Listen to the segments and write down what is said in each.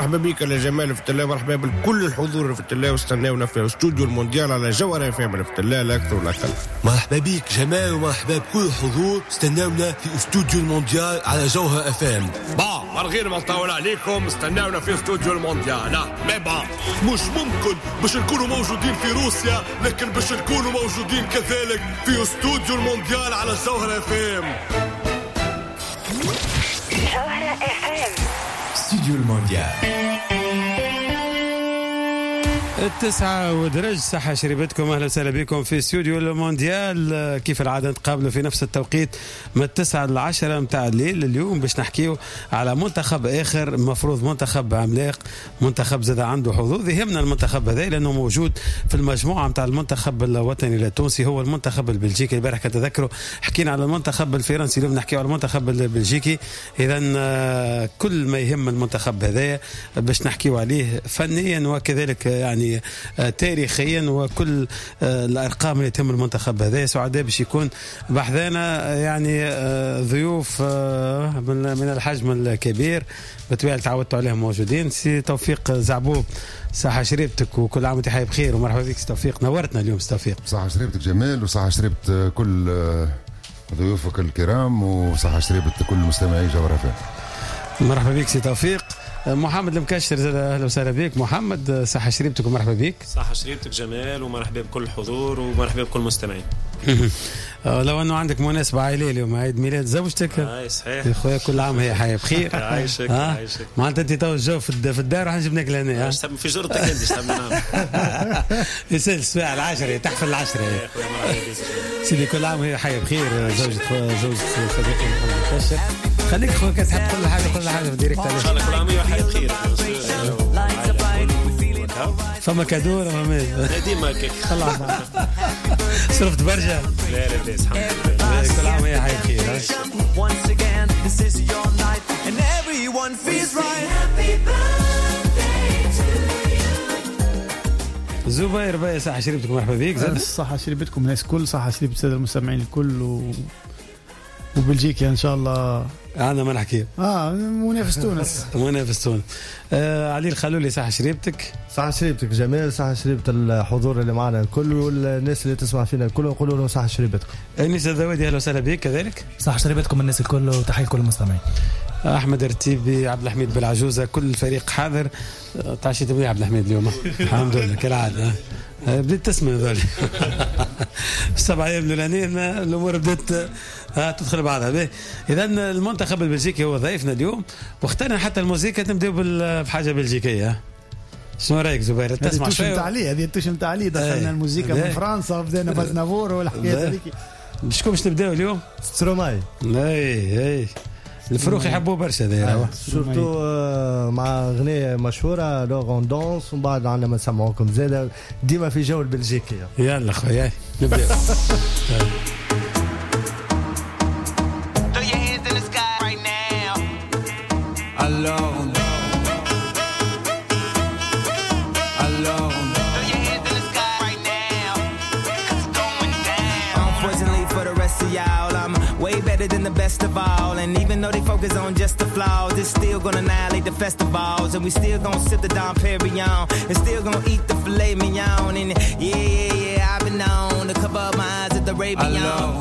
مرحبا بك يا جمال في التلا، مرحبا بكل الحضور في التلا، واستناونا في استوديو المونديال على جوهرة اف ام في التلا لا اكثر ولا اقل. مرحبا بك جمال ومرحبا بكل الحضور، استناونا في استوديو المونديال على جوهرة اف ام. من غير ما نطول عليكم استناونا في استوديو المونديال. مش ممكن باش نكونوا موجودين في روسيا لكن باش نكونوا موجودين كذلك في استوديو المونديال على جوهرة اف ام. جوهرة اف ام استوديو المونديال. 9 ودرج صحة شريبتكم. أهلا وسهلا بكم في استوديو المونديال. كيف العادة نتقابلوا في نفس التوقيت من 9 ل 10 متاع الليل. اليوم باش نحكيو على منتخب آخر، مفروض منتخب عملاق، منتخب زاد عنده حظوظ. يهمنا المنتخب هذا لأنه موجود في المجموعة متاع المنتخب الوطني التونسي، هو المنتخب البلجيكي. البارح كتذكروا حكينا على المنتخب الفرنسي، اليوم نحكيو على المنتخب البلجيكي. إذا كل ما يهم المنتخب هذا باش نحكيو عليه فنيا وكذلك يعني تاريخيا وكل الأرقام اللي تهم المنتخب هذا. سعداء باش يكون بحذانا يعني ضيوف من الحجم الكبير بالطبيعة اللي تعودتوا عليهم موجودين. سي توفيق زعبوب، صحة شريبتك وكل عام وانت حي بخير ومرحبا بك. توفيق نورتنا اليوم. توفيق صحة شريبتك جمال، وصحة شريبت كل ضيوفك الكرام، وصحة شريبت كل مستمعي جوهرة اف ام. مرحبا بك سي توفيق. محمد المكشر، اهلا وسهلا بك محمد. صحة شريبتك ومرحبا بك. صحة شريبتك جمال ومرحبا بكل الحضور ومرحبا بكل المستمعين. لو انه عندك مناسبة عائلية اليوم، عيد ميلاد زوجتك. صحيح يا خويا، كل عام هي حياة بخير. عايشك عايشك. معناتها انت تو الجو في الدار راح نجيب لك لهنا. في جرتك انت استنى. يسال الساعة 10 تحفل 10. سيدي كل عام وهي حية بخير. زوجة صديقي محمد المكشر. خليك خويا تحب كل حاجة في ديريكت عليك. ان شاء الله كل عام وهي حية بخير. فما كادور وما ديما كيك خلاص صرفت برجة. لا بس الحمد لله كل عام وهي حية بخير. زبير باي، صحة شريبتكم مرحبا بك. صحة شريبتكم الناس كل، صحة شريبت السادة المستمعين الكل وبلجيكا ان شاء الله. انا ما نحكي منافس تونس. منافس تونس. علي الخلولي، صحة شريبتك. صحة شريبتك جمال، صحة شريبت الحضور اللي معنا الكل والناس اللي تسمع فينا الكل، نقولوا لهم صحة شريبتكم. انيس الذوادي، اهلا وسهلا بك كذلك. صحة شريبتكم الناس الكل وتحية كل المستمعين. احمد رتيبي، عبد الحميد بالعجوزة، كل الفريق حاضر. تعشيت منيح عبد الحميد اليوم. الحمد لله كالعادة. بديت تسمع ذولي 7 أيام الأولانيين الأمور بدأت تدخل بعضها. إذا المنتخب البلجيكي هو ضيفنا اليوم، واخترنا حتى الموسيقى نبدأ بحاجة بلجيكية. شنو رايك زبير؟ تسمع شوية؟ هذه التوشن تاع علي دخلنا الموسيقى من فرنسا وبدأنا بازنافور والحكاية هذيك. بشكون باش نبداو اليوم؟ ستروماي. اي الفروخ يحبوه برشا هذا. سورتو مع اغنيه مشهوره لوغون دونس، ومن بعد عندنا ما نسمعوكم زاده ديما في جو البلجيكيه. يلا خويا نبدا. Than the best of all, and even though they focus on just the flaws, it's still gonna annihilate the festivals, and we still gonna sip the Dom Perignon, and still gonna eat the filet mignon, and yeah, I've been known to cover up my eyes at the Rabion.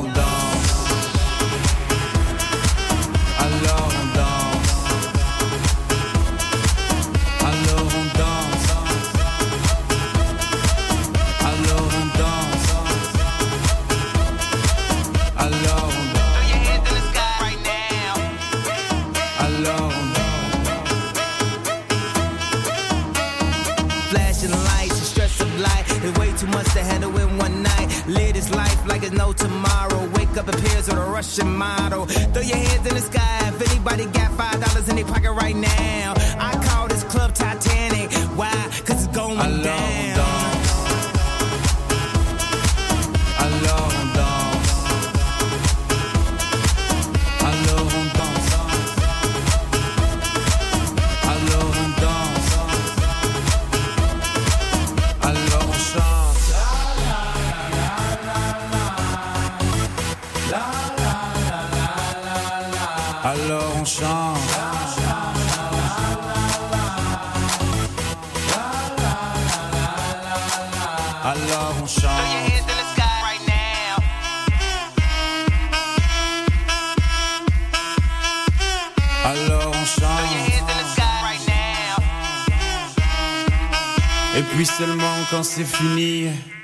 Too much to handle in one night. Live this life like it's no tomorrow. Wake up appears with a Russian model. Throw your hands in the sky if anybody got $5 in their pocket right now. I call this club Titanic. Why? Cause it's going down. Alors on chante. Et puis seulement quand c'est fini.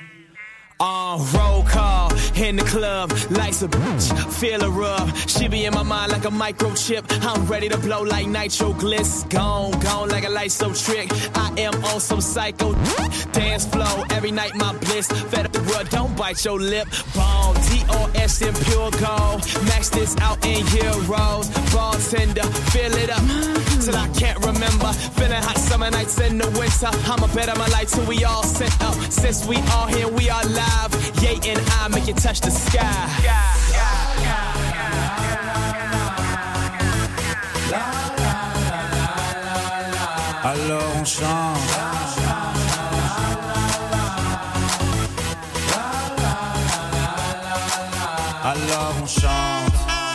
Roll call in the club, life's a bitch, feel a rub. She be in my mind like a microchip. I'm ready to blow like nitro gliss. Gone like a light so trick. I am on some psycho dance flow. Every night my bliss. Fed up the world, don't bite your lip. Bone, DOS in pure gold. Max this out in euros. Bartender, fill it up till I can't remember. Feeling hot summer nights in the winter. I'ma bet on my life till we all set up. Since we all here, we are live. Ye and I make it touch the sky. Alors on chante. Alors on chante.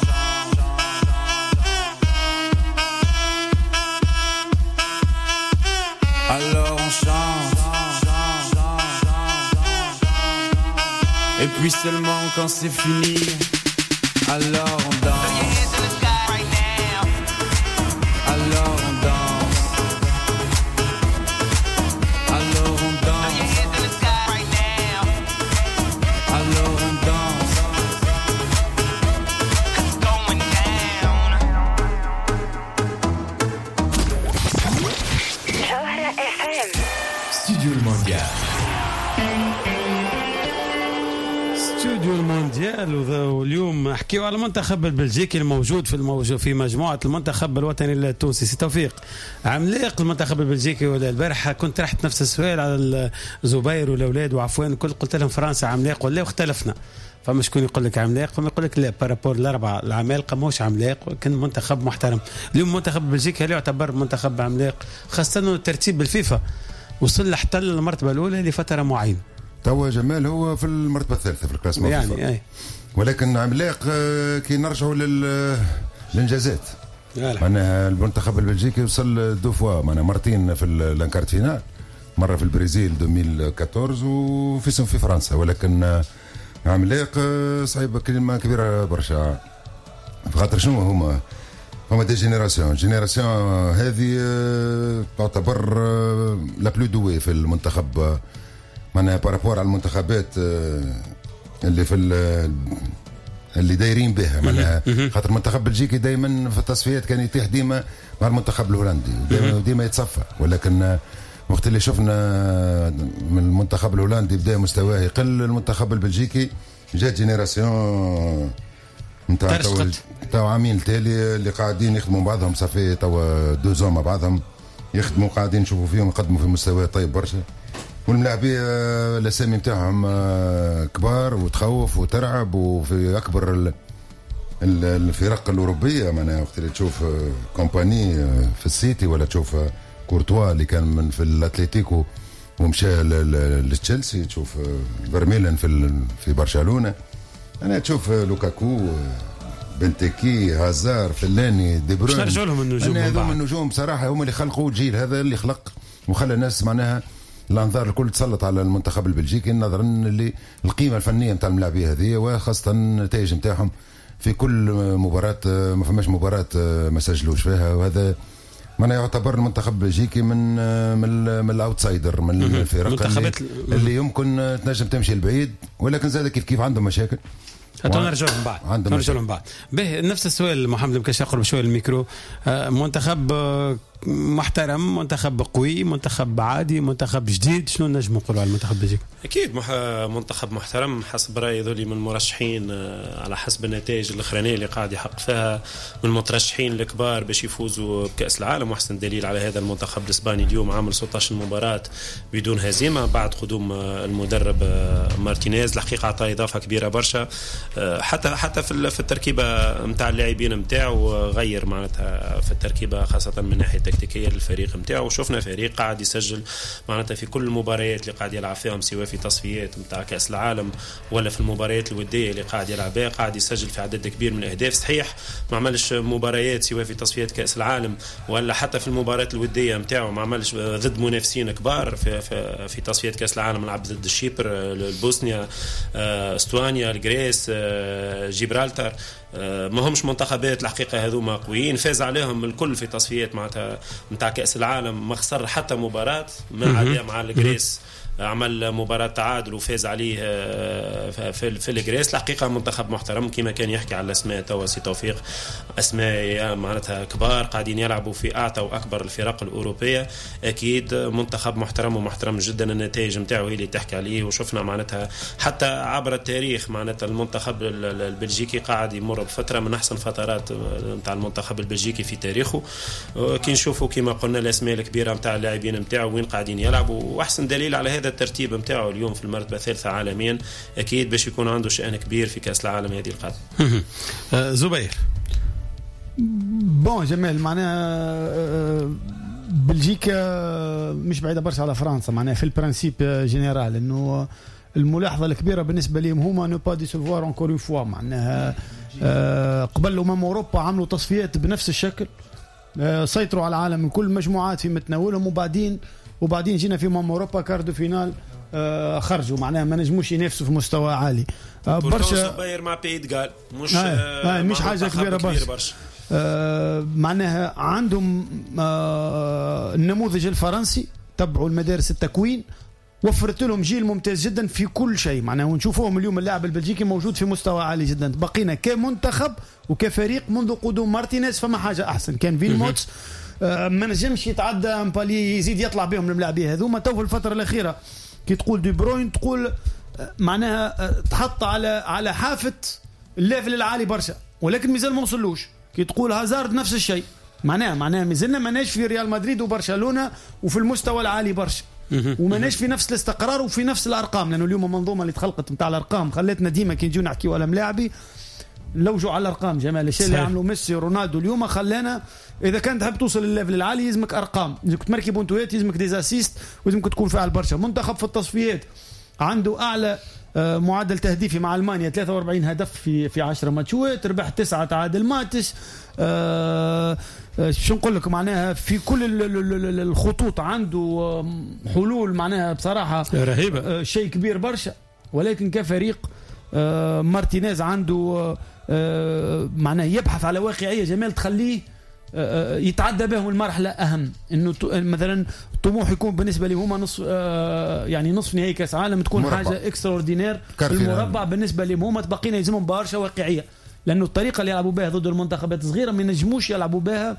Alors on chante. Et puis seulement quand c'est fini, alors on danse. Alors on danse. Alors on danse. Alors on danse. It's going down. جوهرة FM. Studio Le Mondial. استوديو المونديال. واليوم نحكيو على المنتخب البلجيكي الموجود في مجموعة المنتخب الوطني التونسي. سي توفيق، عملاق المنتخب البلجيكي ولا البارحة كنت رحت نفس السؤال على زبير والأولاد وعفوان كل قلت لهم فرنسا عملاق ولا، واختلفنا. فما شكون يقول لك عملاق وما يقول لك لا، بارابور الأربعة العمالقة موش عملاق، ولكن منتخب محترم. اليوم المنتخب البلجيكي هل يعتبر منتخب عملاق، خاصة أنه الترتيب بالفيفا وصل لحتى المرتبة الأولى لفترة معينة. توا جمال هو في المرتبة الثالثة في الكلاسمون يعني أي. ولكن عملاق كي نرجعوا للإنجازات. معناها المنتخب البلجيكي وصل دو فوا، معناها مرتين في الانكارت فينال، مرة في البرازيل 2014 وفي فرنسا. ولكن عملاق صعيب كلمة كبيرة برشا، خاطر شنو هما دي جينيراسيون هذه تعتبر لا بلو دوي في المنتخب، معناها بارابور على المنتخبات اللي في اللي دايرين بها. معناها خاطر المنتخب البلجيكي دائما في التصفيات كان يتيح ديما مع المنتخب الهولندي، ديما يتصفى. ولكن وقت اللي شفنا من المنتخب الهولندي بدا مستواه يقل، المنتخب البلجيكي جات جينيراسيون نتاع تو عامين التالي اللي قاعدين يخدموا بعضهم صافي توا 2 زون مع بعضهم يخدموا، قاعدين نشوفوا فيهم يقدموا في مستوى طيب برشا. والملاعبيه الاسامي نتاعهم كبار وتخوف وترعب، وفي اكبر الفرق الاوروبيه. معناها وقت اللي تشوف كومباني في السيتي ولا تشوف كورتوا اللي كان من في الاتليتيكو ومشى لتشيلسي، تشوف برميلن في برشلونه، انا تشوف لوكاكو بنتكي هازار فلاني دي بروين. نرجع لهم النجوم. هذوما النجوم بصراحه هم اللي خلقوا الجيل هذا، اللي خلق وخلى الناس معناها الانظار الكل تسلط على المنتخب البلجيكي، نظرا اللي القيمه الفنيه نتاع الملاعبيه هذه، وخاصه النتائج نتاعهم في كل مباراه. ما فماش مباراه ما سجلوش فيها، وهذا معناها يعتبر المنتخب البلجيكي من الاوتسايدر، من الفرق اللي يمكن تنجم تمشي البعيد. ولكن زاد كيف عندهم مشاكل. نرجع لهم بعد. به نفس السؤال محمد مكاش اقرب شويه الميكرو. منتخب محترم، منتخب قوي، منتخب عادي، منتخب جديد، شنو نجم نقولوا على المنتخب البلجيكي؟ اكيد منتخب محترم حسب رايي ذولي من المرشحين على حسب النتائج الاخرانيه اللي قاعد يحقق فيها، من المترشحين الكبار باش يفوزوا بكاس العالم. واحسن دليل على هذا المنتخب الاسباني اليوم عامل 16 مباراه بدون هزيمه بعد قدوم المدرب مارتينيز. الحقيقه عطى اضافه كبيره برشا، حتى في التركيبه نتاع اللاعبين نتاعو غير معناتها في التركيبه خاصه من ناحيه تكتيكيه للفريق نتاعو. وشفنا فريق قاعد يسجل معناتها في كل المباريات اللي قاعد يلعب فيهم، سواء في تصفيات نتاع كاس العالم ولا في المباريات الوديه اللي قاعد يلعب بها، قاعد يسجل في عدد كبير من الاهداف. صحيح ما عملش مباريات سواء في تصفيات كاس العالم ولا حتى في المباريات الوديه نتاعو ما عملش ضد منافسين كبار في تصفيات كاس العالم، لعب ضد الشيبر، البوسنيا، استوانيا، الجريس، جيبرالتر. ما همش منتخبات الحقيقة هذوما قويين، فاز عليهم الكل في تصفيات معناتها نتاع كأس العالم، ما خسر حتى مباراة ما عليه مع الجريس، عمل مباراة تعادل وفاز عليه في الجريس. الحقيقة منتخب محترم كما كان يحكي على الأسماء توا سي توفيق، أسماء معناتها كبار قاعدين يلعبوا في أعتى وأكبر الفرق الأوروبية. أكيد منتخب محترم ومحترم جدا، النتائج متاعه هي اللي تحكي عليه، وشفنا معناتها حتى عبر التاريخ معناتها المنتخب البلجيكي قاعد يمر بفترة من أحسن فترات متاع المنتخب البلجيكي في تاريخه. كي نشوفوا كما قلنا الأسماء الكبيرة متاع اللاعبين متاعه وين قاعدين يلعبوا، وأحسن دليل على هذا الترتيب متاعه اليوم في المرتبة الثالثة عالميا، أكيد باش يكون عنده شأن كبير في كأس العالم هذه القادمة. زبير بون جمال، معناها بلجيكا مش بعيدة برشا على فرنسا، معناها في البرانسيب جينيرال انه الملاحظة الكبيرة بالنسبة لهم هما نو با ديسيفوار اونكور اون فوا، معناها قبل أوروبا عملوا تصفيات بنفس الشكل، سيطروا على العالم من كل المجموعات في متناولهم، وبعدين جينا في اوروبا كاردو فينال خرجوا، معناها ما نجموش ينافسوا في مستوى عالي. برشا باير مع بيت قال مش حاجه كبيره برشا. معناها عندهم النموذج الفرنسي، تبعوا المدارس التكوين، وفرت لهم جيل ممتاز جدا في كل شيء، معناها ونشوفوهم اليوم اللاعب البلجيكي موجود في مستوى عالي جدا. بقينا كمنتخب وكفريق منذ قدوم مارتينيز فما حاجه احسن، كان فيلموتس ما نجمش يتعدى امبالي يزيد يطلع بهم الملاعبين هذوما. تو في الفتره الاخيره كي تقول دي بروين تقول معناها تحط على حافه الليفل العالي برشا، ولكن مازال ما وصلوش. كي تقول هازارد نفس الشيء، معناها مازلنا ماناش في ريال مدريد وبرشلونه وفي المستوى العالي برشا، وماناش في نفس الاستقرار وفي نفس الارقام، لانه اليوم المنظومه اللي تخلقت نتاع الارقام خلتنا ديما كي نجيو نحكيو على ملاعبي لوجوا على الارقام. جمال الشيء اللي عملوا ميسي ورونالدو اليوم خلانا اذا كان تحب توصل للليفل العالي يلزمك ارقام، يلزمك تمركي بونتوات، يلزمك ديزاسيست، ويلزمك تكون فاعل برشا. منتخب في التصفيات عنده اعلى معدل تهديفي مع المانيا 43 هدف في 10 ماتشات، ربح 9 تعادل ماتش. شو نقول لك، معناها في كل الخطوط عنده حلول معناها بصراحه رهيبه، شيء كبير برشا. ولكن كفريق مارتينيز عنده معناه يبحث على واقعيه جمال تخليه يتعدى بهم المرحله. اهم انه مثلا الطموح يكون بالنسبه لي هما نصف يعني نصف نهائي كاس عالم، تكون مربع. حاجه اكستراوردينير. المربع بالنسبه لي هما بقينا يلزمهم برشا واقعيه، لانه الطريقه اللي يلعبوا بها ضد المنتخبات الصغيره ما ينجموش يلعبوا بها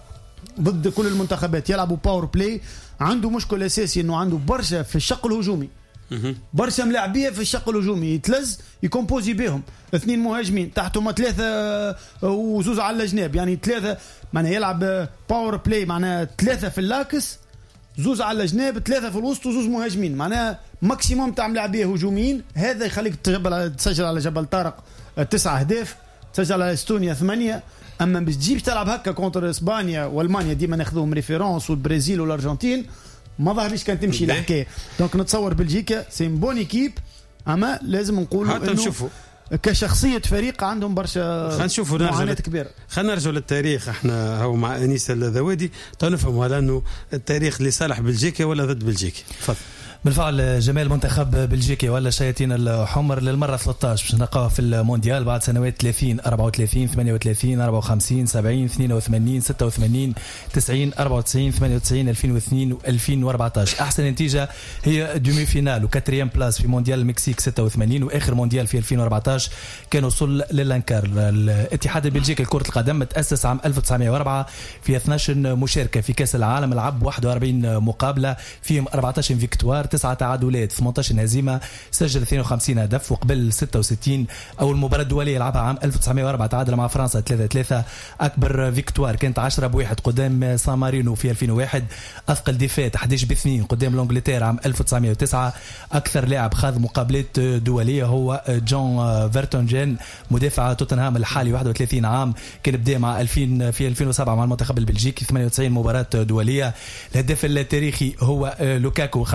ضد كل المنتخبات. يلعبوا باور بلاي. عنده مشكل اساسي انه عنده برشا في الشق الهجومي، برشا ملاعبيه في الشق الهجومي يتلز يكومبوزي بهم 2 مهاجمين تحتهم 3 وزوز على الجناب، يعني 3 معناها يلعب باور بلاي، معناها 3 في اللاكس، زوز على الجناب، 3 في الوسط وزوز مهاجمين، معناها ماكسيموم تاع ملاعبيه هجوميين. هذا يخليك تسجل على جبل طارق 9 أهداف، تسجل على استونيا 8. اما باش تجيب تلعب هكا كونتر اسبانيا والمانيا ديما ناخذوهم ريفيرونس، والبرازيل والارجنتين ما ظهرش كان تمشي الحكايه. دونك نتصور بلجيكا سي بون ايكيب، اما لازم نقولوا حتى نشوفوا كشخصيه فريق عندهم برشا معاناه كبيره. خلينا نرجعوا للتاريخ. احنا هو مع انيس الذوادي نفهموا هل انه التاريخ لصالح بلجيكا ولا ضد بلجيكا؟ تفضل. بالفعل جمال منتخب بلجيكا ولا الشياطين الحمر للمره 13 باش نلقاوه في المونديال بعد سنوات 30 34 38 54 70 82 86 90 94 98 2002 و2014. احسن نتيجه هي دومي فينال وكاتريام بلاس في مونديال المكسيك 86، واخر مونديال في 2014 كان وصل للانكار. الاتحاد البلجيكي لكره القدم تاسس عام 1904 في 12 مشاركه في كاس العالم، لعب 41 مقابله فيهم 14 فيكتوار، 9 تعادلات، 18 هزيمه، سجل 52 هدف. وقبل 66 اول مباراه دوليه لعبها عام 1904 تعادل مع فرنسا 3-3. اكبر فيكتوار كانت 10-1 قدام سان مارينو في 2001. اثقل دفاع 11-2 قدام لانجلترا عام 1909. اكثر لاعب خاض مقابلات دوليه هو جون فيرتونجين مدافع توتنهام الحالي 31 عام، كان بدا مع 2000 في 2007 مع المنتخب البلجيكي 98 مباراه دوليه. الهداف التاريخي هو لوكاكو 25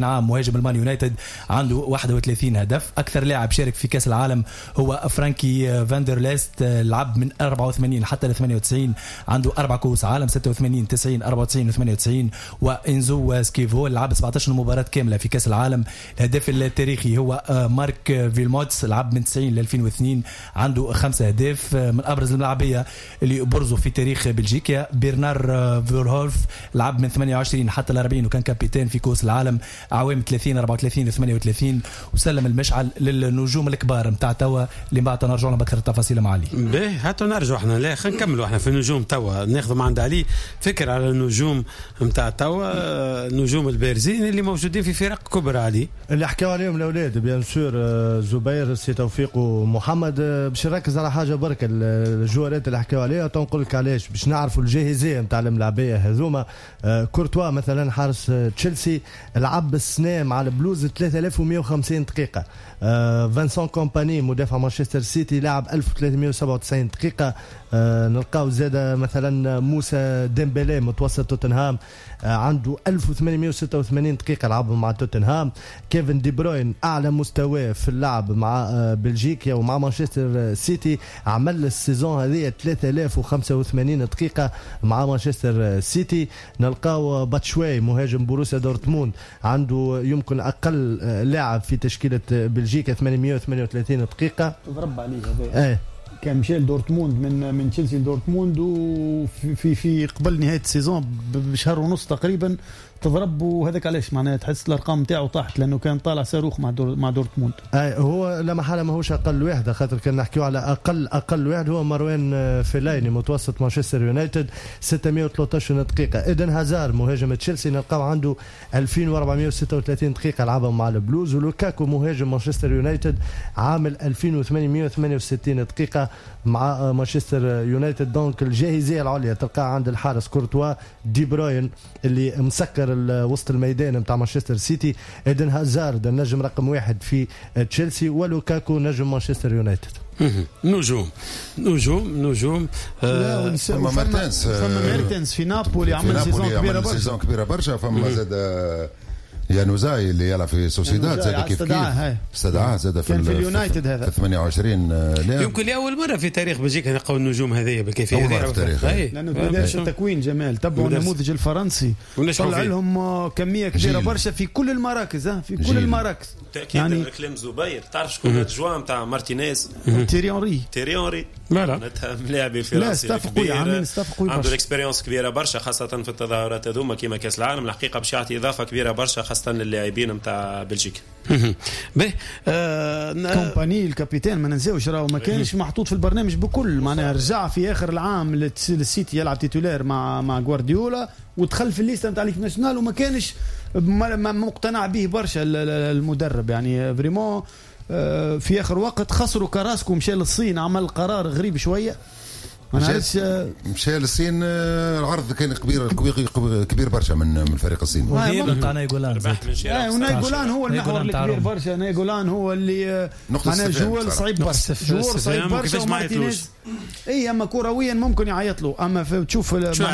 عام مهاجم المان يونايتد عنده 31 هدف. أكثر لاعب شارك في كأس العالم هو فرانكي فاندرليست، لعب من 84 حتى ل 98 عنده 4 كؤوس عالم 86 90 94 و98. وإنزو سكيفو لعب 17 مباراة كاملة في كأس العالم. الهداف التاريخي هو مارك فيلموتس لعب من 90 ل 2002 عنده 5 أهداف. من أبرز الملاعبية اللي برزوا في تاريخ بلجيكا بيرنار فيرهولف لعب من 28 حتى ل 40 وكان كابتن في كأس العالم أعوام 30 34 و 38 وسلم المشعل للنجوم الكبار نتاع توا اللي بعد نرجع لهم بأكثر التفاصيل مع علي. باهي هاتوا نرجعوا احنا، لا خلينا نكملوا احنا في النجوم توا، ناخذ مع عند علي فكر على النجوم نتاع توا، نجوم البارزين اللي موجودين في فرق كبرى. علي اللي حكاوا عليهم الاولاد بيان سور زبير سي توفيق ومحمد، باش نركز على حاجه برك الجوارات اللي حكاوا عليها تنقول لك علاش باش نعرفوا الجاهزيه نتاع الملاعبيه هذوما. كورتوا مثلا حارس تشيلسي لعب السنه مع البلوز 3150 دقيقه. فانسون كومباني مدافع مانشستر سيتي لعب 1397 دقيقه. نلقاو زاده مثلا موسى ديمبلي متوسط توتنهام عنده 1886 دقيقه لعبهم مع توتنهام. كيفن دي بروين اعلى مستوى في اللعب مع بلجيكا ومع مانشستر سيتي، عمل السيزون هذه 3085 دقيقه مع مانشستر سيتي. نلقاو باتشواي مهاجم بوروسيا دورتموند عنده يمكن اقل لاعب في تشكيله بلجيكا 838 دقيقه. تضرب عليه هذا كان مشى لدورتموند من تشيلسي لدورتموند وفي قبل نهايه السيزون بشهر ونص تقريبا تضرب. وهذاك علاش معناها تحس الارقام نتاعو طاحت لانه كان طالع صاروخ مع دورتموند. هو لا محاله ماهوش اقل واحد، خاطر كان نحكيو على اقل واحد هو مروان فيلايني متوسط مانشستر يونايتد 613 دقيقه. ايدن هازار مهاجم تشيلسي نلقاو عنده 2436 دقيقه لعبهم مع البلوز. ولوكاكو مهاجم مانشستر يونايتد عامل 2868 دقيقه مع مانشستر يونايتد. دونك الجاهزيه العليا تلقاها عند الحارس كورتوا، دي بروين اللي مسكر وسط الميدان نتاع مانشستر سيتي، ايدن هازارد النجم رقم 1 في تشيلسي، ولوكاكو نجم مانشستر يونايتد. نجوم فما مارتنس في نابولي عمل سيزون كبيره برشا. فما زاد يانوزاي اللي يلعب في سوسيداد زاد كيف استدعاه زاد في اليونايتد هذا 28 لاعب. يمكن لاول مره في تاريخ بلجيكا نلقاو النجوم هذه بالكيفيه هذه في التاريخ، لانه بداش التكوين جمال تبعوا النموذج الفرنسي طلع لهم كميه كبيره برشا في كل المراكز في كل المراكز. يعني كلام زبير تعرف شكون الجوان نتاع مارتينيز؟ تيري اونري لا ملاعب فرنسي استفقوا عنده الاكسبيريونس كبيره برشا خاصه في التظاهرات هذوما كيما كاس العالم. الحقيقه باش يعطي اضافه كبيره برشا خاصه للاعبين نتاع بلجيكا. كومباني الكابيتان ما ننساوش راهو ما كانش محطوط في البرنامج بكل معناها. رجع في اخر العام للسيتي يلعب تيتولير مع غوارديولا ودخل في الليسته نتاع ليك ناسيونال وما كانش مقتنع به برشا المدرب. يعني فريمون في اخر وقت خسروا كراسكو مشى للصين عمل قرار غريب شويه. مشى للصين العرض كان كبير برشا من فريق الصين. ونايغولان هو المحور الكبير برشا. نايغولان هو اللي معناه جوال صعيب برشا ومارتينيز اما كرويا ممكن يعيط له. اما تشوف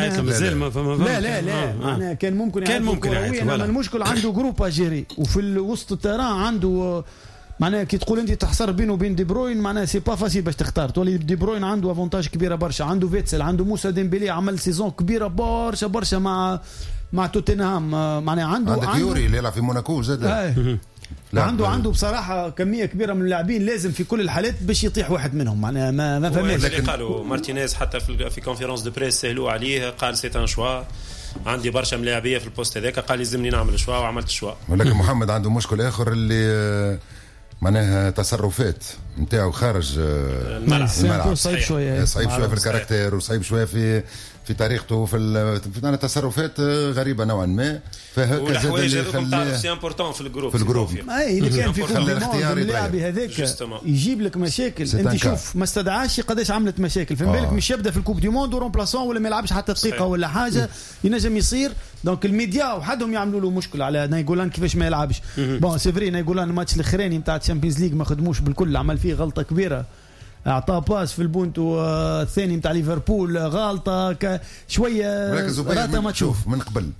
لا كان ممكن كرويا. اما المشكل عنده جروب اجيري وفي الوسط التيران عنده معناها كي تقول انت تحصر بينه وبين دي بروين معناها سي با فاسيل باش تختار. تولي دي بروين عنده افونتاج كبيره برشا، عنده فيتسل، عنده موسى ديمبلي عمل سيزون كبيره برشا مع توتنهام. معناها عنده يوري اللي يلعب في موناكو زاد عنده بصراحه كميه كبيره من اللاعبين لازم في كل الحالات باش يطيح واحد منهم. معناها ما فهمناش. لكن قالوا مارتينيز حتى في كونفيرونس دو بريس سهلوا عليه قال سي ان شوا عندي برشا ملاعبيه في البوست هذاك قال لازمني نعمل شوا وعملت شوا. ولكن محمد عنده مشكل اخر اللي معناها تصرفات نتاعو خارج الملعب صعيب شويه في الكاركتير وصعيب شويه في طريقته في تصرفات غريبه نوعا ما. فهكا زاد اللي خلاه سي امبورطون في الجروب اذا كان في الاختيار اللاعب هذاك يجيب لك مشاكل. انت شوف ما استدعاش قداش عملت مشاكل في بالك. مش يبدا في الكوب دي موند ورومبلاسون ولا ما يلعبش حتى دقيقه ولا حاجه ينجم يصير. دونك الميديا وحدهم يعملوا له مشكل على نايغولان كيفاش ما يلعبش. بون سي فري نايغولان الماتش الاخراني نتاع الشامبيونز ليج ما خدموش بالكل، عمل فيه غلطه كبيره. اعطاه باس في البونتو الثاني نتاع ليفربول غلطه شويه. راته ما تشوف من قبل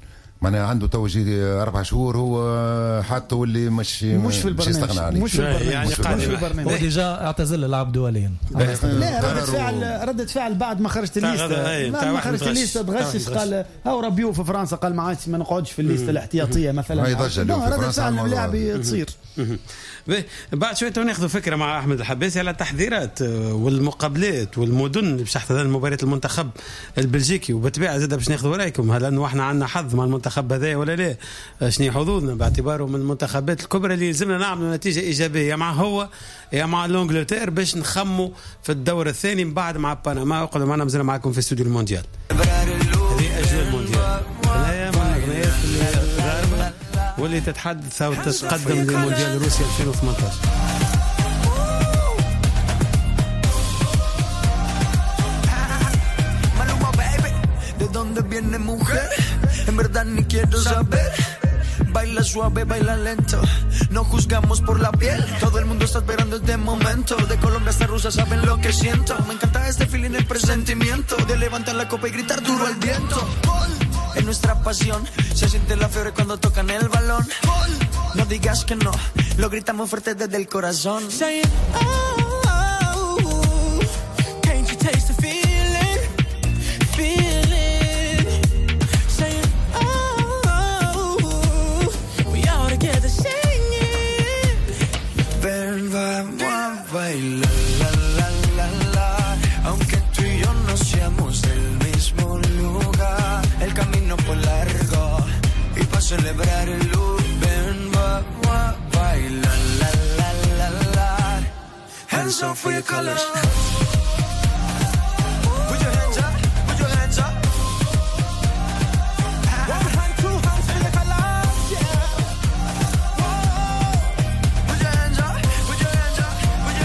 معناها عنده توجي 4 شهور هو حتى واللي مش في البرنامج مش في البرنامج هو ديجا اعتزل اللعب دوليا. لا ردة فعل بعد ما خرجت الليسته ما خرجت الليسته تغشش قال هاو ربيو في فرنسا قال ما عادش ما نقعدش في الليسته الاحتياطيه مثلا. ردة فعل اللاعب تصير. بعد شويه ناخذ فكره مع احمد الحباسي على التحضيرات والمقابلات والمدن باش تحتضن مباراه المنتخب البلجيكي، وبالطبيعه زاد باش ناخذ رايكم هل انه احنا عندنا حظ مع المنتخب هذا ولا لا؟ شنو حظوظنا باعتباره من المنتخبات الكبرى اللي لازمنا نعملوا نتيجه ايجابيه مع هو يا مع لونجلتير باش نخموا في الدور الثاني من بعد مع بنما. اقعدوا معنا مازال معكم في استوديو المونديال. هذه اجواء المونديال هنايا من الاغنيات الغاربه واللي تتحدث او تتقدم لمونديال روسيا 2018. Viene mujer, en verdad ni quiero saber. Baila suave, baila lento. No juzgamos por la piel. Todo el mundo está esperando este momento. De Colombia hasta Rusia saben lo que siento. Me encanta este feeling, el presentimiento de levantar la copa y gritar duro al viento. En nuestra pasión se siente la fiebre cuando tocan el balón. No digas que no, lo gritamos fuerte desde el corazón. Say it, oh, oh, can't you taste the feeling? Baila, la, la, la, la. Aunque tú y yo no seamos del mismo lugar, el camino fue largo y para celebrar el luz, ven, baila, la, la, la, la. Hands up for your colors. Put your hands up, put your hands up. One hand, two hands for the colors, yeah. Put your hands up, put your hands up.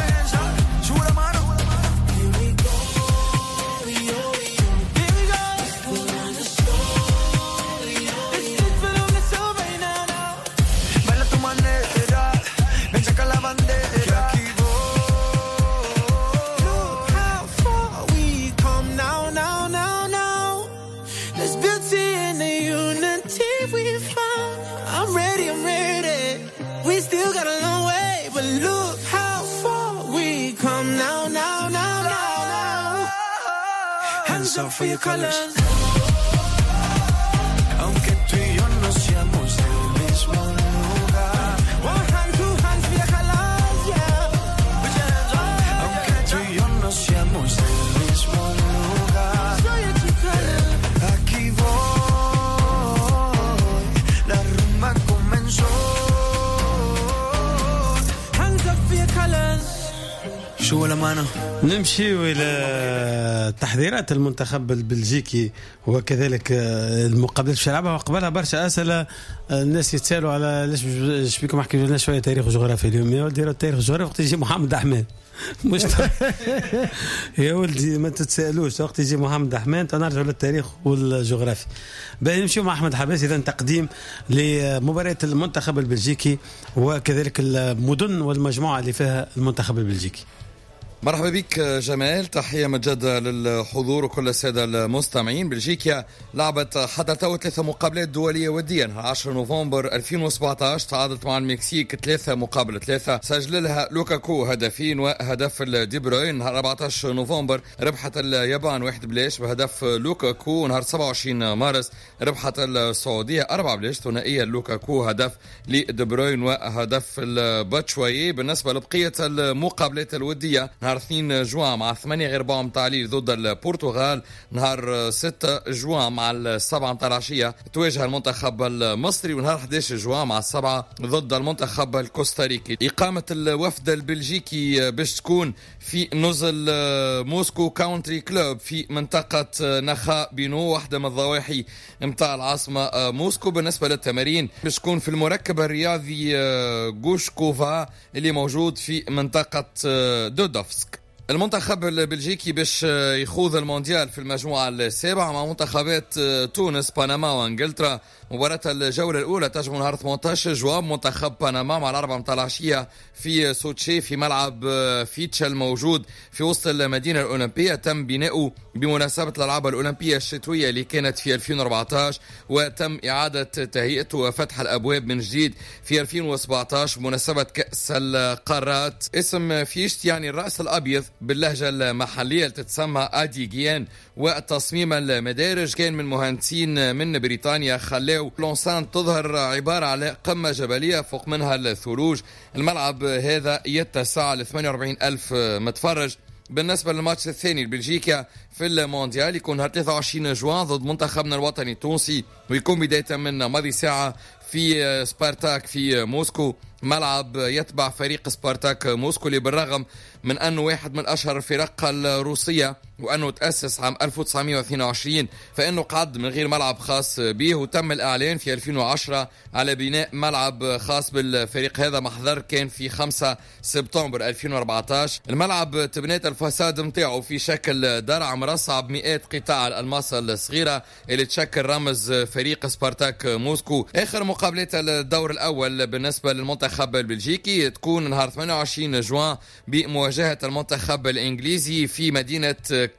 For your colors. Aunque tú y yo no seamos del mismo lugar. One hand, two hands for your colors, yeah. Put your hands up. Aunque tú y yo no seamos del mismo lugar. Show your true colors. Aquí voy, la rumba comenzó. Hands up for your colors. شو la mano. نمشي إلى تحضيرات المنتخب البلجيكي وكذلك المقابلات في لعبها. وقبلها برشا أسئلة الناس يتسالوا على ليش بيكم احكي لنا شوية تاريخ وجغرافيا اليوم. يا ولدي التاريخ والجغرافيا وقت يجي محمد أحمد مش يا ولدي ما تتسالوش وقت يجي محمد أحمد نرجع للتاريخ والجغرافيا. بقى نمشي مع أحمد حباس إذا تقديم لمباراة المنتخب البلجيكي وكذلك المدن والمجموعة اللي فيها المنتخب البلجيكي. مرحبا بك جمال، تحية مجدة للحضور وكل السادة المستمعين. بلجيكا لعبت حتى تو 3 مقابلات دولية وديا. 10 نوفمبر 2017 تعادلت مع المكسيك 3-3، سجل لها لوكاكو هدفين وهدف دي بروين. 14 نوفمبر ربحت اليابان 1-0 بهدف لوكاكو. نهار 27 مارس ربحت السعودية 4-0 ثنائية لوكاكو هدف لدي بروين وهدف الباتشوايي. بالنسبة لبقية المقابلات الودية نهار 2 جوان مع 8-4 متعليل ضد البرتغال. نهار 6 جوان مع 7 متاع العشية تواجه المنتخب المصري. ونهار 11 جوان مع 7 ضد المنتخب الكوستاريكي. إقامة الوفد البلجيكي باش تكون في نزل موسكو كاونتري كلوب في منطقة نخا بينو، واحدة من الضواحي متاع العاصمة موسكو. بالنسبة للتمارين باش تكون في المركب الرياضي غوشكوفا اللي موجود في منطقة دودوفسك. المنتخب البلجيكي باش يخوض المونديال في المجموعة السابعة مع منتخبات تونس بنما وانجلترا. مباراة الجولة الأولى تجمع نهار 18 جوان منتخب بنما مع 4 متاع العشية في سوتشي في ملعب فيتشل موجود في وسط المدينة الأولمبية. تم بناؤه بمناسبة الألعاب الأولمبية الشتوية اللي كانت في 2014 وتم إعادة تهيئته وفتح الأبواب من جديد في 2017 بمناسبة كأس القارات. اسم فيشت يعني الرأس الأبيض باللهجة المحلية اللي تتسمى أديجيان، وتصميم المدارج كان من مهندسين من بريطانيا خلاو لونسان تظهر عبارة على قمة جبلية فوق منها الثلوج. الملعب هذا يتسع ل 48,000 متفرج. بالنسبة للماتش الثاني لبلجيكا في المونديال يكون 23 جوان ضد منتخبنا الوطني التونسي، ويكون بداية من ماضي ساعة في سبارتاك في موسكو، ملعب يتبع فريق سبارتاك موسكو اللي بالرغم من أنه واحد من أشهر الفرق الروسية وأنه تأسس عام 1922 فإنه قعد من غير ملعب خاص به، وتم الإعلان في 2010 على بناء ملعب خاص بالفريق هذا. محضر كان في 5 سبتمبر 2014. الملعب تبنيت الفساد متاعه في شكل درع مرصع بمئات قطاع الألماس الصغيرة اللي تشكل رمز فريق سبارتاك موسكو. آخر مقابلات الدور الأول بالنسبة للمنتخب البلجيكي تكون نهار 28 جوان بمواجهة المنتخب الإنجليزي في مدينة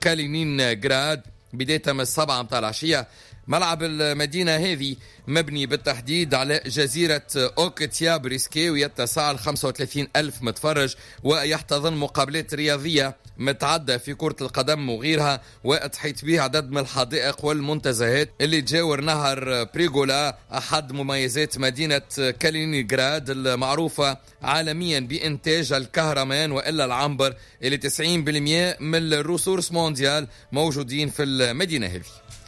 كالينينغراد بداية من 7 متاع العشية. ملعب المدينة هذه مبني بالتحديد على جزيرة أوكتيا بريسكي ويتسع 35,000 متفرج، ويحتضن مقابلات رياضية متعدة في كرة القدم وغيرها، وتحيط به عدد من الحدائق والمنتزهات اللي تجاور نهر بريغولا، أحد مميزات مدينة كالينينغراد المعروفة عالميا بإنتاج الكهرمان وإلا العنبر اللي 90% من الريسورس مونديال موجودين في المدينة هذه.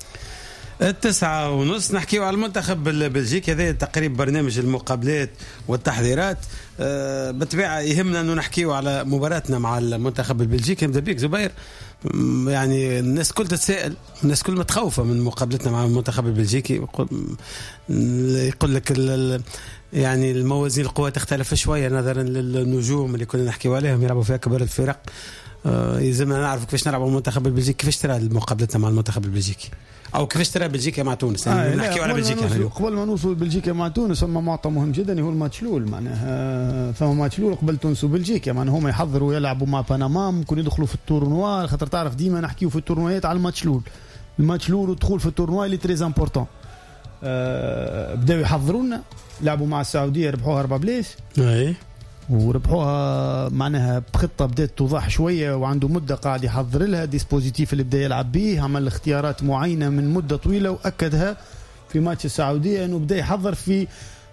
9:30 نحكيو على المنتخب البلجيكي. هذا تقريب برنامج المقابلات والتحضيرات. بالطبيعة يهمنا أنه نحكيو على مباراتنا مع المنتخب البلجيكي. نبدأ بيك زبير. يعني الناس كل تتساءل، الناس كل متخوفة من مقابلتنا مع المنتخب البلجيكي. يقول لك يعني الموازين القوى تختلف شوية نظرا للنجوم اللي كنا نحكيو عليهم يلعبوا في أكبر الفرق. يلزمنا نعرف كيفاش نلعبوا المنتخب البلجيكي. كيفاش ترى مقابلتنا مع المنتخب البلجيكي او كيفاش ترى بلجيكا مع تونس؟ يعني نحكيو على بلجيكا قبل ما نوصل بلجيكا مع تونس. اما معطى مهم جدا هو الماتش الاول، معناها فما ماتش الاول قبل تونس وبلجيكا، معناها هما يحضروا يلعبوا مع بنما، ممكن يدخلوا في التورنوا، خاطر تعرف ديما نحكيو في التورنوات على الماتش الاول. الماتش الاول والدخول في التورنوا اللي تري امبورطون. بداوا يحضروا لنا، لعبوا مع السعوديه ربحوها 4 بلايص، اي وربحوها معناها بخطه بدات توضح شويه، وعنده مده قاعد يحضر لها ديسبوزيتيف اللي بدا يلعب به، عمل اختيارات معينه من مده طويله واكدها في ماتش السعوديه انه بدا يحضر في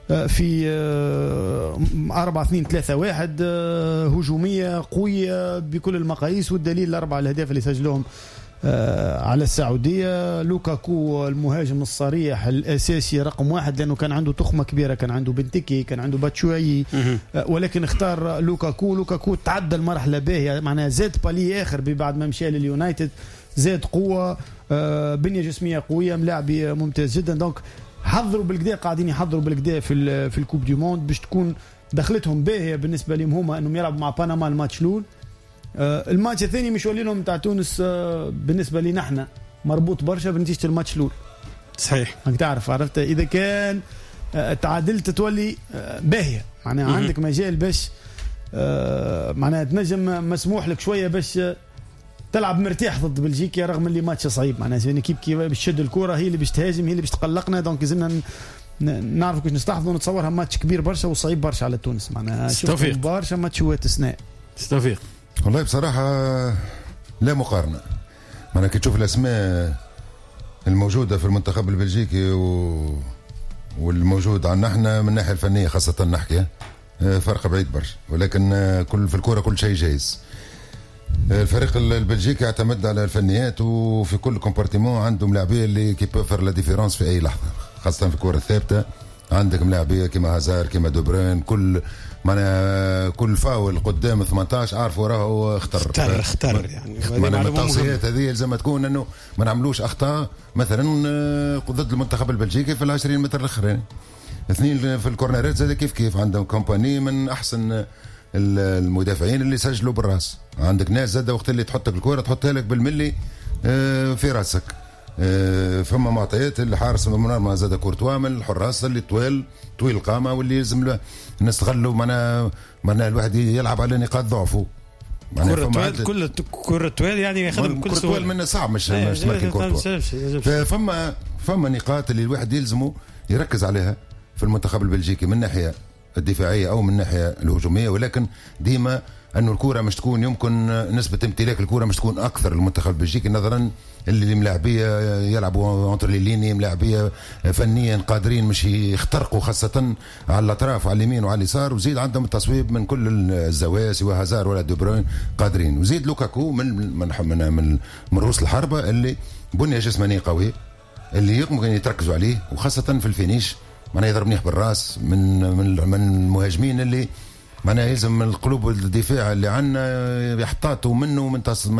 4-2-3-1 هجوميه قويه بكل المقاييس، والدليل الاربع الاهداف اللي سجلوهم على السعودية. لوكاكو المهاجم الصريح الأساسي رقم 1 لأنه كان عنده تخمة كبيرة، كان عنده بنتيكي، كان عنده باتشوي، ولكن اختار لوكاكو تعدى المرحلة باهية، معناها زاد بالي آخر بعد ما مشى لليونايتد، زاد قوة، بنية جسمية قوية، ملاعبي ممتاز جدا. دونك حضروا بالكدا، قاعدين يحضروا بالكدا في الكوب دي موند باش تكون دخلتهم باهية بالنسبة لهم هما انهم يلعبوا مع بنما الماتش الاول. الماتش الثاني مش ولينهم تاع تونس بالنسبه لي نحن مربوط برشا بنتيجه الماتش الاول. صحيح، راك تعرف، عرفت اذا كان تعادلت تولي باهيه، معناها عندك مجال باش معناها تنجم مسموح لك شويه باش تلعب مرتاح ضد بلجيكا، رغم اللي ماتش صعيب، معناها يعني كيف باش تشد الكره، هي اللي باش تهاجم، هي اللي باش تقلقنا. دونك لازمنا نعرف كيفاش نستحضروا ونتصورها ماتش كبير برشا وصعيب برشا على تونس، معناها شوف برشا ماتشات استثناء. استوفيق والله بصراحة لا مقارنة. أنا كي تشوف الأسماء الموجودة في المنتخب البلجيكي والموجود عنا احنا من الناحية الفنية خاصة نحكي فرق بعيد برشا، ولكن في الكرة كل شيء جايز. الفريق البلجيكي يعتمد على الفنيات، وفي كل كومبارتيمون عندهم لاعبين اللي كي بوفر لا ديفيرونس في أي لحظة، خاصة في الكرة الثابتة. عندك ملاعبية كما هازار كما دوبرين، كل فاول قدام 18 عارف وراه اختار يعني. التوصيات هذه لازم تكون انه ما نعملوش اخطاء مثلا ضد المنتخب البلجيكي في 20 متر الاخرين. 2 في الكورنرات زاد كيف عندهم كومباني من احسن المدافعين اللي سجلوا بالراس. عندك ناس زاد وقت اللي تحطك الكرة تحطها لك بالملي في راسك. فما معطيات اللي حارس المرمى زاد كورتوا من الحراس اللي طويل القامة واللي لازم نستغلوا معنا الواحد يلعب على نقاط ضعفه. كل كرة تويل يعني يخدم كل سهولة منه صعب مش تمركن كورتوا. فما نقاط اللي الواحد يلزمه يركز عليها في المنتخب البلجيكي من الناحية الدفاعية أو من الناحية الهجومية، ولكن ديما أنه الكرة مش تكون يمكن نسبة امتلاك الكرة مش تكون أكثر المنتخب البلجيكي نظرا اللي ملاعبية يلعبوا انتر ليني ملاعبية فنيا قادرين مش يخترقوا خاصة على الأطراف على اليمين وعلى اليسار، وزيد عندهم التصويب من كل الزوايا سواء هازار ولا دي بروين قادرين، وزيد لوكاكو من رؤوس الحربة اللي بنية جسمانية قوية اللي يمكن يتركزوا عليه وخاصة في الفينيش معناه يضرب منيح بالراس من المهاجمين اللي معناه يلزم القلوب الدفاع اللي عندنا يحتاطوا منه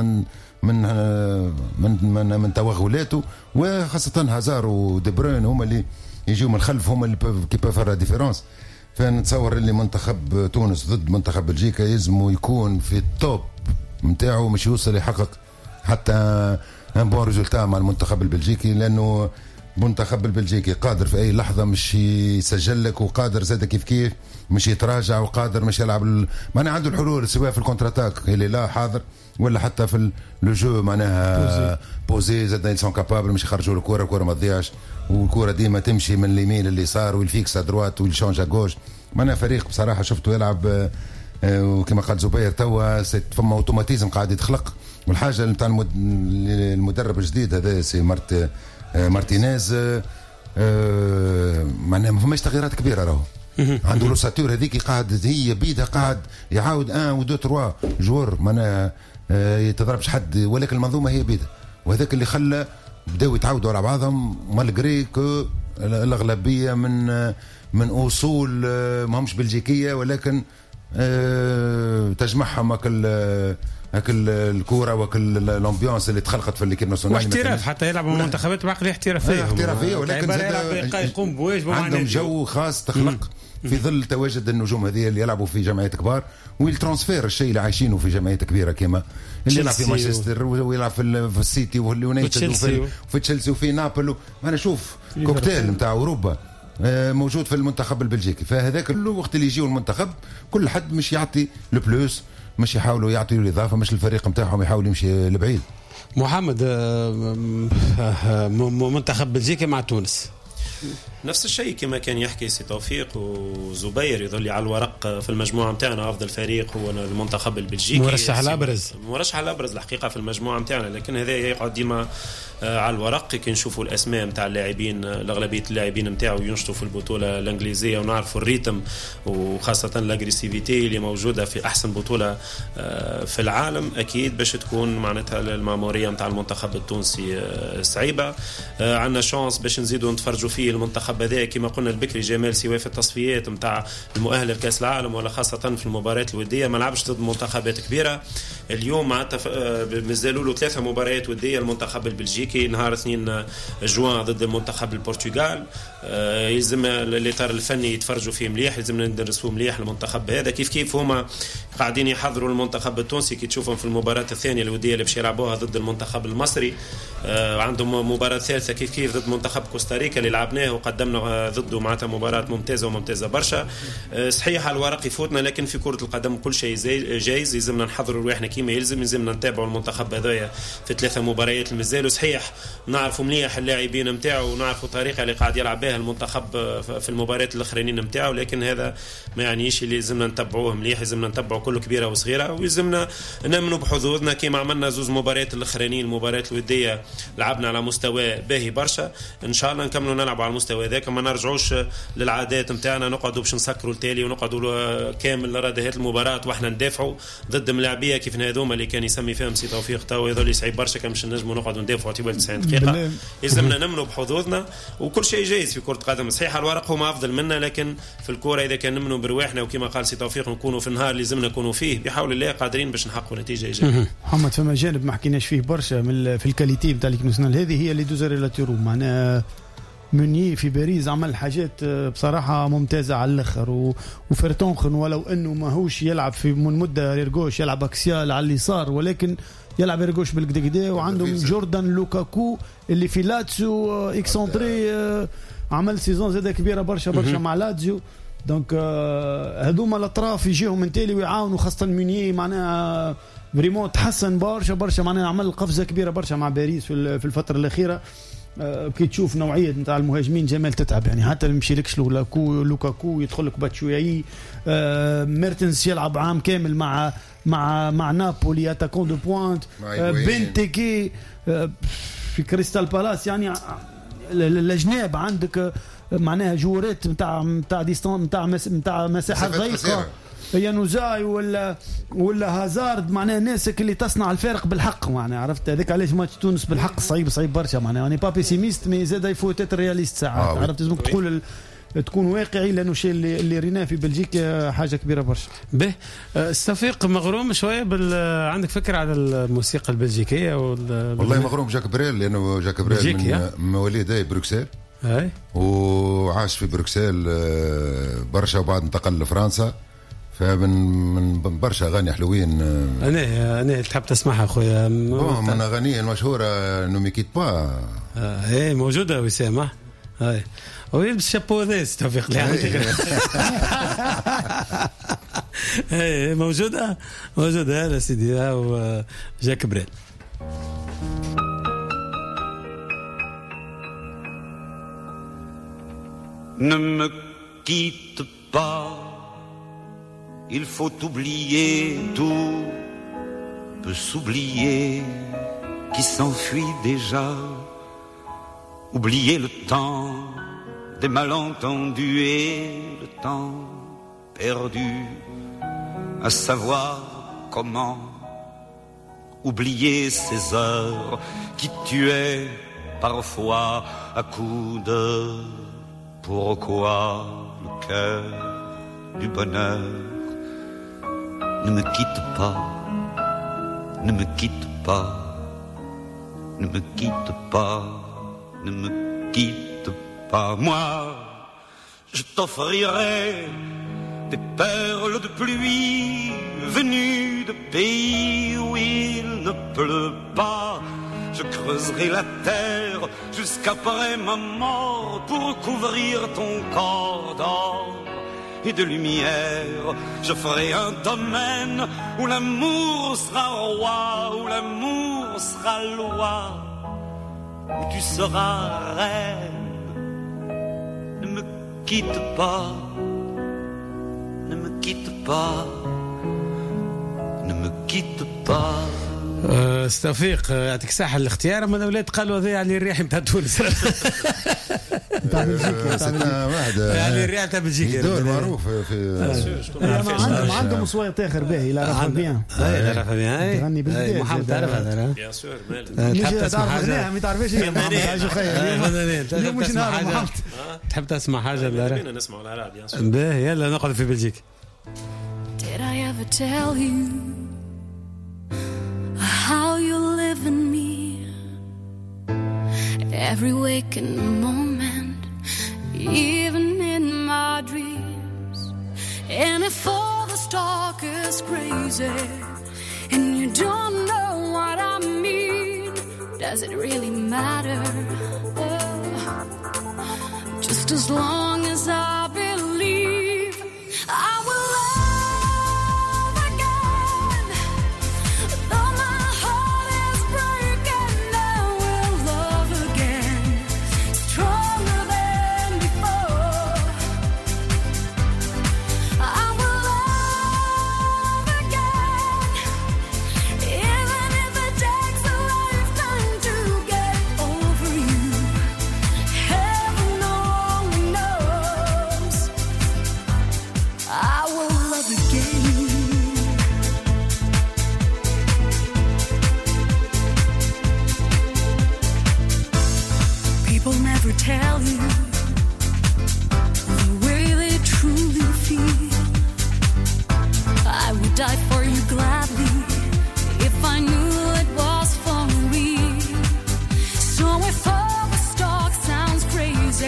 من توغلاته، وخاصة هازار ودي بروين هما اللي يجيوا من الخلف هما اللي كي بافر ديفيرونس. فنتصور اللي منتخب تونس ضد منتخب بلجيكا يلزموا يكون في التوب نتاعو مش يوصل يحقق حتى ان بون ريزولتا مع المنتخب البلجيكي، لانه المنتخب البلجيكي قادر في اي لحظه مش يسجل لك وقادر زاد كيف مش يتراجع وقادر مش يلعب معناها عنده الحلول سواء في الكونتراتاك اللي لا حاضر ولا حتى في لو جو معناها بوزي زاد يسون كابابل مش يخرجوا الكره ما تضيعش، والكره ديما تمشي من اليمين لليسار والفيكس دروات والشونج جوج. معناها فريق بصراحه شفته يلعب وكما قال زبير توا فما اوتوماتيزم قاعد يتخلق، والحاجه نتاع المدرب الجديد هذا سي مارتينيز معناها ما فماش تغييرات كبيره راهو عنده لوساتور هذيك قاعد هي بيدها قاعد يعاود 1 و 2 3 جوار معناها يتضربش حد، ولكن المنظومه هي بيدها، وهذاك اللي خلى بداو يتعاودوا على بعضهم مالغري كو الاغلبيه من اصول ما همش بلجيكيه ولكن تجمعهم هكل الكوره وكل الامبيونس اللي تخلقت في الليكيب ناسيونال واحتراف حتى يلعبوا منتخبات بعقليه احترافيه ولكن يقوم بواجبه عندهم جو خاص تخلق في ظل تواجد النجوم هذه اللي يلعبوا في جمعيات كبار، والترانسفير الشيء اللي عايشينه في جمعيات كبيره كما اللي يلعب في مانشستر ويلعب في السيتي واليونايتد وفي تشيلسي وفي نابل. انا شوف كوكتيل نتاع اوروبا موجود في المنتخب البلجيكي، فهذاك الوقت اللي يجيو المنتخب كل حد مش يعطي البلوس، مش يحاولوا يعطيوا الاضافه، مش الفريق نتاعهم يحاول يمشي لبعيد. محمد منتخب بلجيكا مع تونس نفس الشيء كما كان يحكي سي توفيق وزبير، يظل على الورق في المجموعه نتاعنا افضل فريق هو المنتخب البلجيكي مرشح الابرز الحقيقه في المجموعه نتاعنا، لكن هذا يقعد ديما على الورق كي نشوفوا الاسماء نتاع اللاعبين الاغلبيه اللاعبين نتاعو ينشطوا في البطوله الانجليزيه ونعرفوا الريتم وخاصه الاغريسيفيتي اللي موجوده في احسن بطوله في العالم، اكيد باش تكون معناتها الماموريه نتاع المنتخب التونسي صعيبه. عندنا شانس باش نزيدوا نتفرجوا فيه المنتخب هذا كما قلنا البكري جمال سواء في التصفيات نتاع المؤهله لكاس العالم ولا خاصه في المباريات الوديه ما لعبش ضد منتخبات كبيره. اليوم معناتها مازالوا له 3 مباريات وديه المنتخب البلجيكي، نهار 2 جوان ضد المنتخب البرتغال، يلزم الاطار الفني يتفرجوا فيه مليح، يلزم ندرسوه مليح المنتخب هذا كيف هما قاعدين يحضروا المنتخب التونسي كي تشوفهم في المباراه الثانيه الوديه اللي باش يلعبوها ضد المنتخب المصري. عندهم مباراه ثالثه كيف ضد منتخب كوستاريكا اللي لعبناه وقدمنا ضده معناتها مباراه ممتازه برشا. صحيح على الورق يفوتنا، لكن في كره القدم كل شيء جايز، يلزمنا نحضروا رواحنا كيما يلزمنا نتابعوا المنتخب هذايا في 3 مباريات المازالوا. صحيح نعرفوا مليح اللاعبين نتاعو ونعرفوا الطريقه اللي قاعد يلعب بها المنتخب في المباريات الاخرانيين نتاعو، لكن هذا ما يعنيش اللي لازمنا نتابعوه مليح، لازمنا نتابعوا كله كبيره وصغيره، ويلزمنا نامنوا بحظوظنا كيما عملنا 2 مباريات الاخرانيين المباريات الوديه لعبنا على مستوى باهي برشا. ان شاء الله نكملوا نلعبوا على المستوى ذاك، ما نرجعوش للعادات نتاعنا نقعدوا باش نسكروا التالي ونقعدوا كامل رادهات المباراه واحنا ندافعوا ضد ملاعبيه كيف هذوما اللي كان يسمي فيهم سي توفيق توا يظل يصعب برشا كان مش نجموا نقعدوا ندافعوا تبع 90 دقيقه. لازمنا نمنوا بحظوظنا وكل شيء جايز في كره قدم. صحيح على الورق هما افضل منا، لكن في الكوره اذا كان نمنوا برواحنا وكما قال سي توفيق نكونوا في النهار اللي لازمنا نكونوا فيه بحول الله قادرين باش نحققوا نتيجه ايجابيه. محمد فما جانب ما حكيناش فيه برشا في الكاليتي نتاع الكنوسنال هذه هي اللي دوزر لا تيرو معناها مونيي في باريس عمل حاجات بصراحة ممتازة على الآخر. وفرتونخن ولو أنه ماهوش يلعب في من مدة ريرغوش، يلعب أكسيال على اليسار، ولكن يلعب ريرغوش بالكدا. وعندهم جوردان لوكاكو اللي في لاتسيو اكسونتري، عمل سيزون زادة كبيرة برشا مع لاتسيو. دونك هذوما الأطراف يجيهم من تالي ويعاونوا، خاصة مونيي معناها بريمون تحسن برشا معناها عمل قفزة كبيرة برشا مع باريس في الفترة الأخيرة. كي تشوف نوعية نتاع المهاجمين جمال تتعب يعني، حتى يمشي لكش لوكاكو يدخل لك باتشوياي، ميرتنس يلعب عام كامل مع نابولي اتاكون دو بوينت، بنتيكي في كريستال بالاس. يعني الأجناب عندك معناها جورات نتاع ديستان نتاع مساحة ضيقة، يانوزاي ولا هازارد، معناها ناسك اللي تصنع الفارق بالحق. معناها عرفت هذاك علاش ماتش تونس بالحق صعيب برشا. معناها يعني با بيسيميست مي زاد يفوت تيت رياليست ساعات. عرفت لازمك تكون واقعي، لانه الشيء اللي ريناه في بلجيكا حاجه كبيره برشا. به استفيق مغروم شويه عندك فكره على الموسيقى البلجيكيه والله مغروم جاك بريل، لانه جاك بريل من مواليد بروكسل، وعاش في بروكسل برشا، وبعد انتقل لفرنسا. فمن برشا اغاني حلوين. انا تحب تسمعها اخويا؟ من اغانيه المشهوره نو مي كيت با. ايه موجوده وسام. هاي ويلبس شابو ذا توفيق لي عندك. ايه موجوده هذا سيدي جاك بريل. Ne me quitte pas, il faut oublier, tout peut s'oublier qui s'enfuit déjà. Oublier le temps des malentendus et le temps perdu à savoir comment. Oublier ces heures qui tuaient parfois à coups de pourquoi le cœur du bonheur. Ne me quitte pas, ne me quitte pas, ne me quitte pas, ne me quitte pas. Moi, je t'offrirai des perles de pluie venues de pays où il ne pleut pas. Je creuserai la terre jusqu'après ma mort pour couvrir ton corps d'or et de lumière. Je ferai un domaine où l'amour sera roi, où l'amour sera loi, où tu seras reine. Ne me quitte pas, ne me quitte pas, ne me quitte pas. استوفيق يعطيك الصحة. الاختيار من الأولاد قالوا هذا يعني الريح نتاع تونس. نتاع بلجيكا يعني الريح نتاع بلجيكا دور معروف في عندهم صويت آخر باهي لا رافع بيان. لا رافع بيان تغني بالبداية. محمد تعرف هذا؟ بيان سور تحب تسمع حاجة؟ ما تعرفش اليوم مش نهار محمد. تحب تسمع حاجة؟ لا نسمع العرب بيان سور. باهي يلا نقعد في بلجيكا. Did I ever tell you how you live in me? Every waking moment, even in my dreams. And if all this talk is crazy and you don't know what I mean, does it really matter? Just as long as I believe I will love again. Though my heart is breaking, I will love again, stronger than before. I will love again, even if it takes a lifetime to get over you. Heaven only knows. I will love again. People never tell you the way they truly feel. I would die for you gladly if I knew it was for real. So if all this talk sounds crazy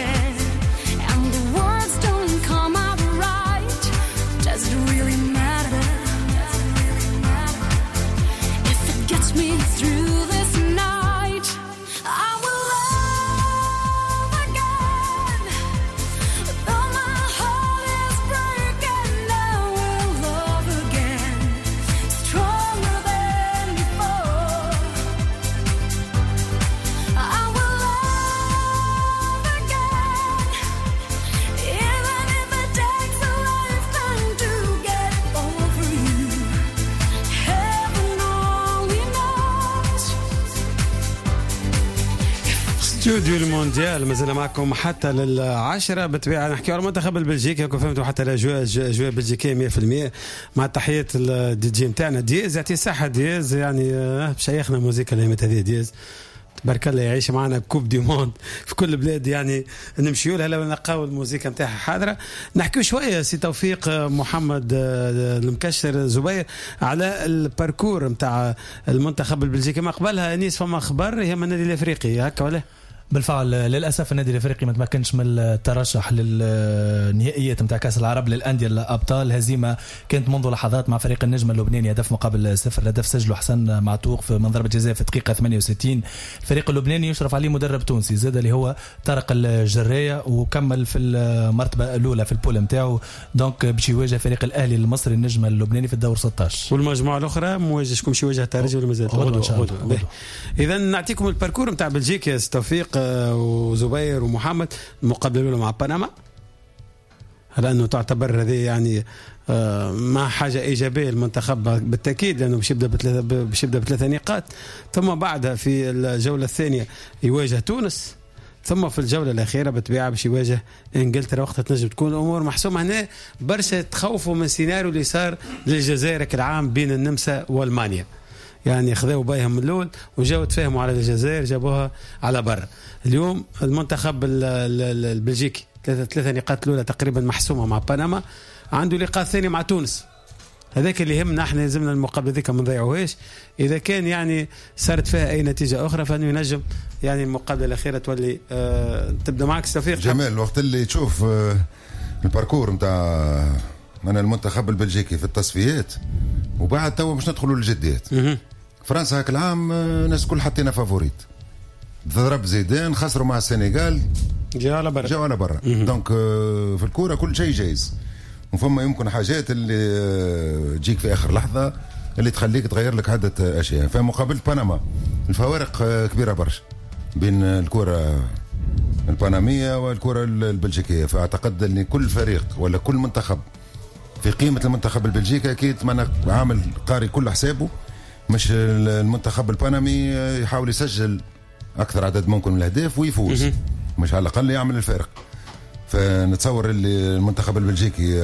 استوديو المونديال مازال معكم حتى للعشرة. بالطبيعة نحكي على المنتخب البلجيكي كيف فهمتوا حتى الأجواء بلجيكية 100%. مع تحية الدي جي متاعنا دياز، يعطي الصحة دياز، يعني بشيخنا موسيقى الهيمة هذه دياز تبارك الله يعيش معنا بكوب دي موند في كل بلاد، يعني نمشيو لها لو نلقاو الموسيقى نتاعها حاضره. نحكيو شويه سي توفيق محمد المكشر زبير على الباركور نتاع المنتخب البلجيكي. ما قبلها انيس فما اخبار هي من النادي الافريقي هكا ولا؟ بالفعل للاسف النادي الافريقي ما تمكنش من الترشح للنهائيات نتاع كاس العرب للانديه الابطال. هزيمه كانت منذ لحظات مع فريق النجم اللبناني، هدف مقابل 0، هدف سجله حسن معتوق من ضربه جزاء في الدقيقه 68. الفريق اللبناني يشرف عليه مدرب تونسي زاد اللي هو طارق الجرية، وكمل في المرتبه الاولى في البول نتاعو، دونك باش يواجه فريق الاهلي المصري النجم اللبناني في الدور 16. والمجموعه الاخرى مواجهكم باش يواجه الترجي ولا مازال؟ غدوه. اذا نعطيكم الباركور نتاع بلجيكا توفيق وزبير ومحمد. المقابله الاولى مع بنما، لانه تعتبر هذه يعني ما حاجه ايجابيه المنتخب بالتاكيد، لانه باش يبدا بثلاثه نقاط. ثم بعدها في الجوله الثانيه يواجه تونس، ثم في الجوله الاخيره بالطبيعه باش يواجه انجلترا. وقتها تنجم تكون الامور محسومه. هنا برشا تخوفوا من سيناريو اللي صار للجزائر العام بين النمسا والمانيا، يعني خذوا بايهم من الاول وجاوا تفاهموا على الجزائر جابوها على برا. اليوم المنتخب البلجيكي ثلاثة نقاط الاولى تقريبا محسومه مع بنما، عنده لقاء ثاني مع تونس. هذاك اللي يهمنا احنا، لازمنا المقابله ذيك ما نضيعوهاش. اذا كان يعني صارت فيها اي نتيجه اخرى فانه ينجم يعني المقابله الاخيره تولي تبدا معك توفيق. جمال وقت اللي تشوف الباركور نتاع المنتخب البلجيكي في التصفيات وبعد تو باش ندخلوا للجديات. فرنسا هاك العام الناس كل حطينا فافوريت، ضرب زيدان، خسروا مع السنغال، جاوا على برا. دونك في الكوره كل شيء جايز، وفما يمكن حاجات اللي تجيك في اخر لحظه اللي تخليك تغير لك عده اشياء. في مقابله بنما الفوارق كبيره برشا بين الكره البنميه والكره البلجيكيه، فاعتقد ان كل فريق ولا كل منتخب في قيمه المنتخب البلجيكي اكيد عامل قاري كل حسابه، مش المنتخب البنمي يحاول يسجل اكثر عدد ممكن من الاهداف ويفوز، مش على الاقل يعمل الفارق. فنتصور اللي المنتخب البلجيكي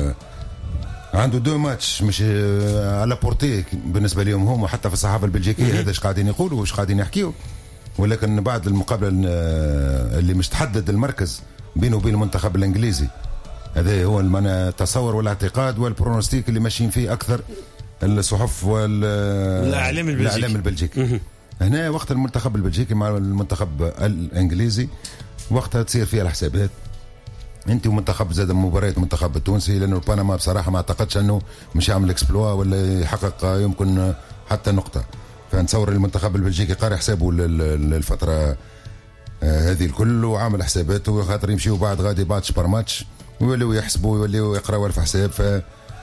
عنده 2 ماتش مش على بورتي بالنسبه لهم هم، حتى في الصحافه البلجيكيه هذا ايش قاعدين يقولوا وايش قاعدين يحكيوا. ولكن بعد المقابله اللي مش تحدد المركز بينه وبين المنتخب الانجليزي، هذا هو التصور والاعتقاد والبرونوستيك اللي ماشيين فيه اكثر الصحف والاعلام البلجيكي. هنا وقت المنتخب البلجيكي مع المنتخب الانجليزي وقتها تصير فيها الحسابات. انت ومنتخب زاد مباريات المنتخب التونسي، لانه بنما بصراحه ما اعتقدش انه مش يعمل اكسبلوا ولا يحقق يمكن حتى نقطه. فنتصور المنتخب البلجيكي قاري حسابه للفتره هذه الكل وعامل حساباته، خاطر يمشيوا بعد غادي ماتش بار ماتش ويوليوا يحسبوا ويوليوا يقراوا في حساب. ف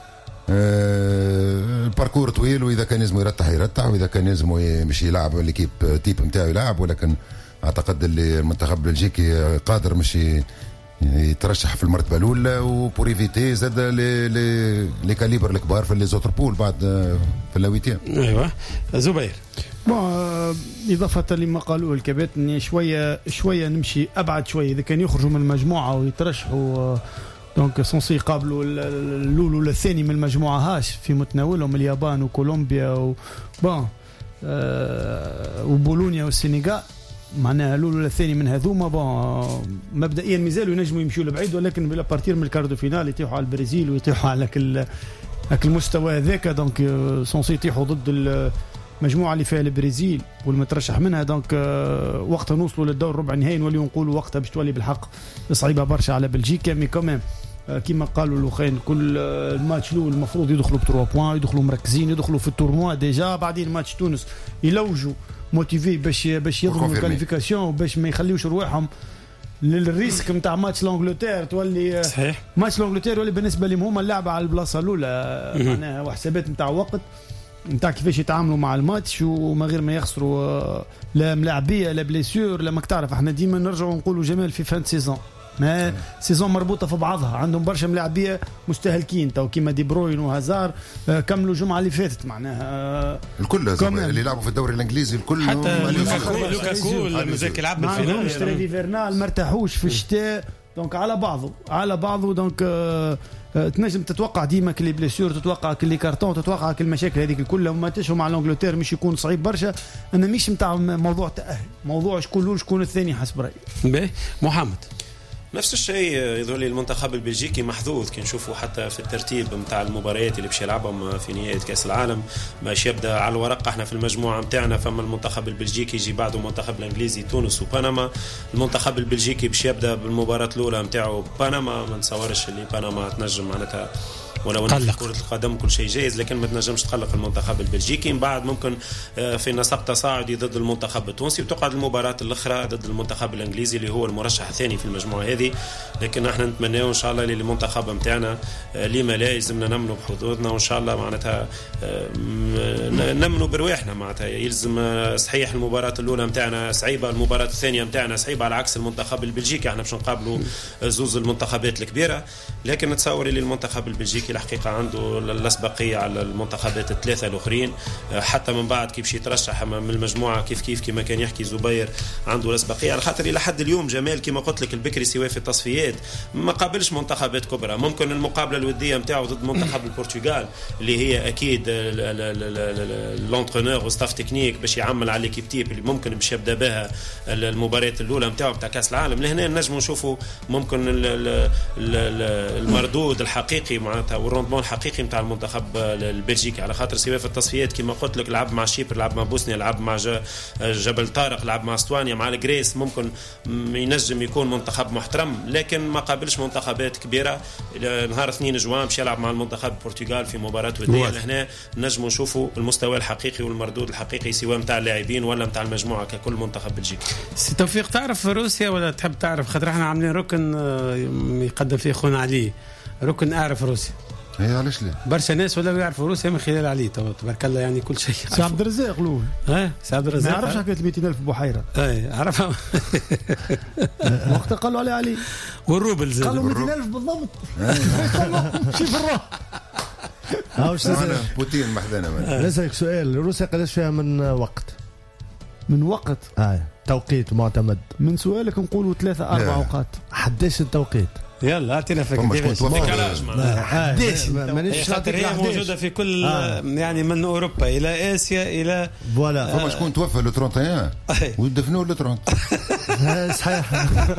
الباركور طويل، واذا كان لازم يرتاح، واذا كان لازم مش يلعب ليكيب تيب نتاعو يلعب. ولكن اعتقد اللي المنتخب البلجيكي قادر مش يترشح في المرتبه الاولى، وبوريفيتي زاد لي كاليبر الكبار في لي زوتر بول بعد في اللاويتيام. ايوه زبير. إضافة لما قالوا الكباتن شوية نمشي أبعد شوية. إذا كان يخرجوا من المجموعة ويترشحوا دونك سونسي يقابلوا الأول ولا الثاني من المجموعة هاش في متناولهم اليابان وكولومبيا وبولونيا والسنغال. معناها الأول ولا الثاني من هذوما مبدئيا مازالوا ينجموا يمشوا لبعيد، ولكن بلا بارتير من الكاردو فينال يطيحوا على البرازيل ويطيحوا على المستوى هذاك. دونك سونسي يطيحوا ضد المجموعة اللي فيها البرازيل والمترشح منها. دونك وقتها نوصلوا للدور ربع النهائي نوليو نقولوا وقتها باش تولي بالحق صعيبة برشا على بلجيكا. مي كمان كما قالوا الاخرين كل الماتش الاول المفروض يدخلوا ب3 بوان، يدخلوا مركزين، يدخلوا في التورنوا ديجا. بعدين ماتش تونس يلوجوا موتيفي باش يضمنوا الكاليفيكاسيون وباش ما يخليوش رواحهم للريسك نتاع ماتش لانجلتير. تولي صحيح ماتش لانجلتير يولي بالنسبه لهم هما اللعبه على البلاصه الاولى، معناها وحسابات نتاع وقت نتاع كيفاش يتعاملوا مع الماتش وما غير ما يخسروا لا ملاعبيه لا بليسيور لا. ماك تعرف احنا ديما نرجعوا نقولوا جمال في فان سيزون ما سيزون مربوطه في بعضها، عندهم برشا ملاعبيه مستهلكين تو كيما دي بروين وهازار كملوا الجمعه اللي فاتت معناها الكل اللي لعبوا في الدوري الانجليزي الكل، حتى لوكاكو مازال يلعب بالفينال، اشتري فيرنال ما ارتاحوش في الشتاء، دونك على بعضه دونك تنجم تتوقع ديما كلي بليسيور، تتوقع كلي كارتون، تتوقع كل المشاكل هذيك كلها، وما تشوا مع الانجلتير مش يكون صعيب برشا، اما مش نتاع موضوع تاهل، موضوع شكون الثاني حسب رايي. باهي محمد نفس الشيء يظهر لي المنتخب البلجيكي محظوظ كي نشوفوا حتى في الترتيب نتاع المباريات اللي باش يلعبهم في نهائي كاس العالم، باش يبدا على الورق احنا في المجموعه نتاعنا فما المنتخب البلجيكي يجي بعده المنتخب الانجليزي تونس وبنما، المنتخب البلجيكي باش يبدا بالمباراه الاولى نتاعو بنما، ما نتصورش اللي بنما تنجم معناتها ولو ان كرة القدم كل شيء جايز لكن ما تنجمش تقلق المنتخب البلجيكي. من بعد ممكن في نسق تصاعدي ضد المنتخب التونسي وتقعد المباراة الأخرى ضد المنتخب الإنجليزي اللي هو المرشح الثاني في المجموعة هذه، لكن احنا نتمناه إن شاء الله للمنتخب متاعنا لما لا يلزمنا نمنوا بحظوظنا وإن شاء الله معناتها نمنوا برواحنا، معناتها يلزم صحيح المباراة الأولى متاعنا صعيبة، المباراة الثانية متاعنا صعيبة على عكس المنتخب البلجيكي، احنا باش نقابلوا زوز المنتخبات الكبيرة، لكن نتصور اللي المنتخب البلجيكي الحقيقة عنده الأسبقية على المنتخبات الثلاثة الأخرين، حتى من بعد كي باش يترشح من المجموعة كيف كما كان يحكي زبير عنده الأسبقية، على خاطر إلى حد اليوم جمال كما قلت لك البكري سواء في التصفيات ما قابلش منتخبات كبرى، ممكن المقابلة الودية متاعه ضد منتخب البرتغال اللي هي أكيد الانترينور وستاف تكنيك باش يعمل على ليكيب تيب اللي ممكن باش يبدا بها المباريات الأولى متاعه بتاع كأس العالم، لهنا نجموا نشوفوا ممكن المردود الحقيقي معناتها والروندمون الحقيقي نتاع المنتخب البلجيكي، على خاطر سواء في التصفيات كما قلت لك لعب مع شيبر، لعب مع بوسنيا، لعب مع جبل طارق، لعب مع استوانيا، مع الجريس، ممكن ينجم يكون منتخب محترم لكن ما قابلش منتخبات كبيره. نهار 2 جوان باش يلعب مع المنتخب البرتغال في مباراه وديه، لهنا نجموا نشوفوا المستوى الحقيقي والمردود الحقيقي سواء نتاع اللاعبين ولا نتاع المجموعه ككل منتخب بلجيكي. سي توفيق تعرف روسيا ولا تحب تعرف؟ خاطر احنا عاملين ركن يقدم فيه خونا علي، ركن اعرف روسيا. ايه علاش لا؟ برشا ناس ولا يعرفوا روسيا من خلال علي تبارك الله، يعني كل شيء. سي عبد الرزاق الاول سي عبد الرزاق ما يعرفش حكايه 200,000 بحيره. عرفها وقت قالوا علي والروبل زاد قالوا 200,000 بالضبط. شوف الروح بوتين محذنا. نسألك سؤال، روسيا قداش فيها من وقت توقيت معتمد؟ من سؤالك نقولوا 3-4 اوقات. حداش التوقيت؟ يلا اعطينا فكره. حداش مانيش خاطر هي موجوده في كل يعني من اوروبا الى اسيا الى فوالا. فما شكون توفى لو 31 ودفنوه لو 30. صحيح.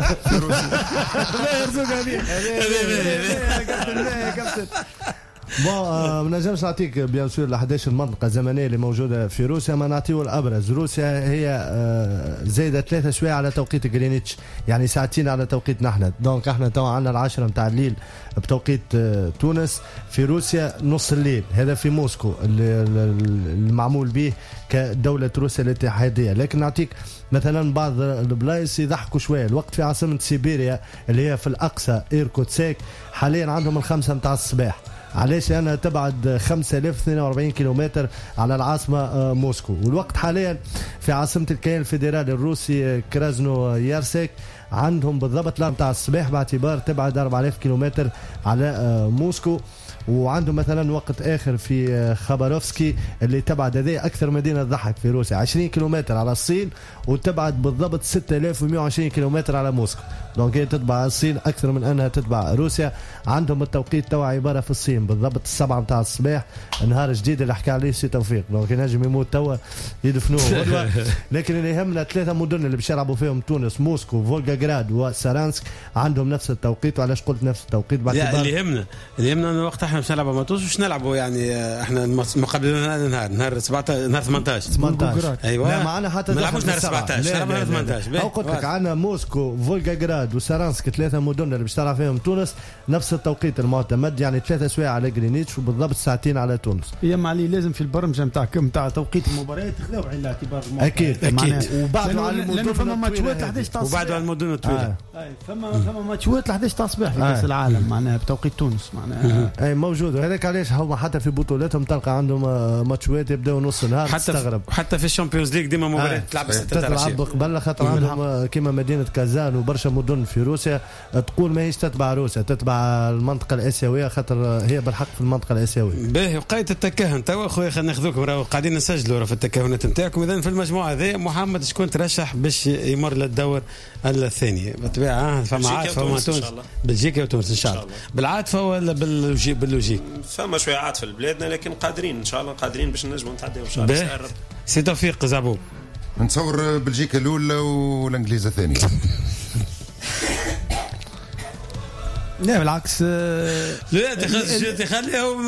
ما نجمش نعطيك بيان سور ل 11 المنطقه الزمنيه اللي موجوده في روسيا، ما نعطيه الابرز. روسيا هي زايده 3 سوايع على توقيت جرينتش، يعني ساعتين على توقيتنا احنا، دونك احنا تو عندنا 10 نتاع الليل بتوقيت تونس. في روسيا نص الليل، هذا في موسكو المعمول به كدوله روسيا الاتحاديه. لكن نعطيك مثلا بعض البلايص يضحكوا شويه، الوقت في عاصمه سيبيريا اللي هي في الاقصى ايركوتسك حاليا عندهم 5 متاع الصباح. علاش؟ لأنها تبعد 5042 كيلومتر على العاصمة موسكو، والوقت حاليا في عاصمة الكيان الفيدرالي الروسي كرازنو يارسك عندهم بالضبط 4 متاع الصباح، باعتبار تبعد 4000 كيلومتر على موسكو. وعندهم مثلا وقت اخر في خباروفسكي اللي تبعد هذه اكثر مدينه تضحك في روسيا 20 كيلومتر على الصين، وتبعد بالضبط 6120 كيلومتر على موسكو. دونك هي تتبع الصين اكثر من انها تتبع روسيا. عندهم التوقيت توا عباره في الصين بالضبط 7 متاع الصباح، نهار جديد اللي حكى عليه سي توفيق، دونك ينجم يموت توا يدفنوه. لكن اللي يهمنا 3 مدن اللي باش يلعبوا فيهم تونس، موسكو، فولغاغراد وسارانسك، عندهم نفس التوقيت. وعلاش قلت نفس التوقيت؟ باعتبار اللي يهمنا انه وقت احنا باش نلعبوا ما توش باش نلعبوا، يعني احنا مقابلين نهار 17 نهار 18. ايوه لا معنا حتى ما نلعبوش نهار 17 نهار 18. او قلت لك عندنا موسكو، فولغاغراد وسارانسك 3 مدن اللي باش تلعب فيهم تونس نفس التوقيت المعتمد، يعني 3 سوايع على جرينتش وبالضبط ساعتين على تونس. يا معلي لازم في البرمجه نتاع توقيت المباريات تاخذوه على الاعتبار. اكيد وبعده على المدن، فما ماتشات 11 تاع الصباح، وبعده على المدن الطويله. فما ماتشات 11 تاع الصباح في كاس العالم معناها بتوقيت تونس معناها. اي موجود، وهذاك علاش هما حتى في بطولاتهم تلقى عندهم ماتشات يبداو نص نهار تستغرب. حتى في الشامبيونز ليج ديما مباراه تلعب قبل، خاطر عندهم كيما مدينه كازان وبرشا مدن في روسيا تقول ماهيش تتبع روسيا، تتبع المنطقه الاسيويه، خاطر هي بالحق في المنطقه الاسيويه. باهي وقيت التكهن توا خويا، خلينا ناخذوكم قاعدين نسجلوا في التكهنات نتاعكم. اذا في المجموعه هذه محمد شكون ترشح باش يمر للدور الثاني؟ بالطبيعه فما عاطفه وما تونس، بلجيكا وتونس ان شاء الله. بالعاطفه ولا باللوجيك؟ فما شويه عاطفه لبلادنا، لكن قادرين ان شاء الله، قادرين باش نجموا نتعداو ان شاء الله. سي توفيق زعبوب. نتصور بلجيكا الاولى والانجليزه الثانيه. لا بالعكس، لا تخليهم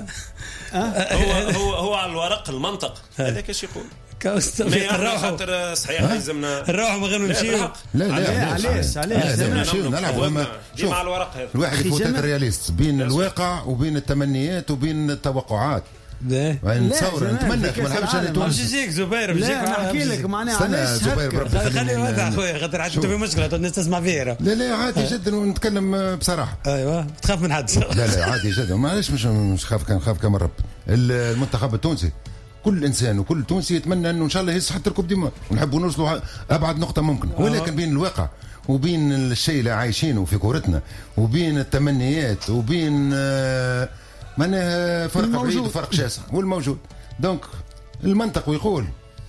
هو على الورق المنطق هذاك ايش يقول الروح خاطر صحيح لازمنا الروح ما غير نمشيو. لا علاش نلعبوا مع الورق هذا. الواحد يفوت الرياليست بين الواقع وبين التمنيات وبين التوقعات. نتصور نتمنى ما نحبش انا تونس. بلجيك زبير بلجيك نحكي لك معناها علاش زبير خلي هذا خويا خاطر عاد في مشكله الناس تسمع فيها. لا عادي جدا ونتكلم بصراحه. ايوه تخاف من حد؟ لا عادي جدا، معليش مش خاف كما رب. المنتخب التونسي كل انسان وكل تونسي يتمنى انه ان شاء الله يهز حتى الكوب دي مار، ونحبوا نوصلوا ابعد نقطه ممكن، ولكن بين الواقع وبين الشيء اللي عايشينه في كورتنا وبين التمنيات وبين معناها فرق بعيد وفرق شاسع والموجود. دونك المنطق ويقول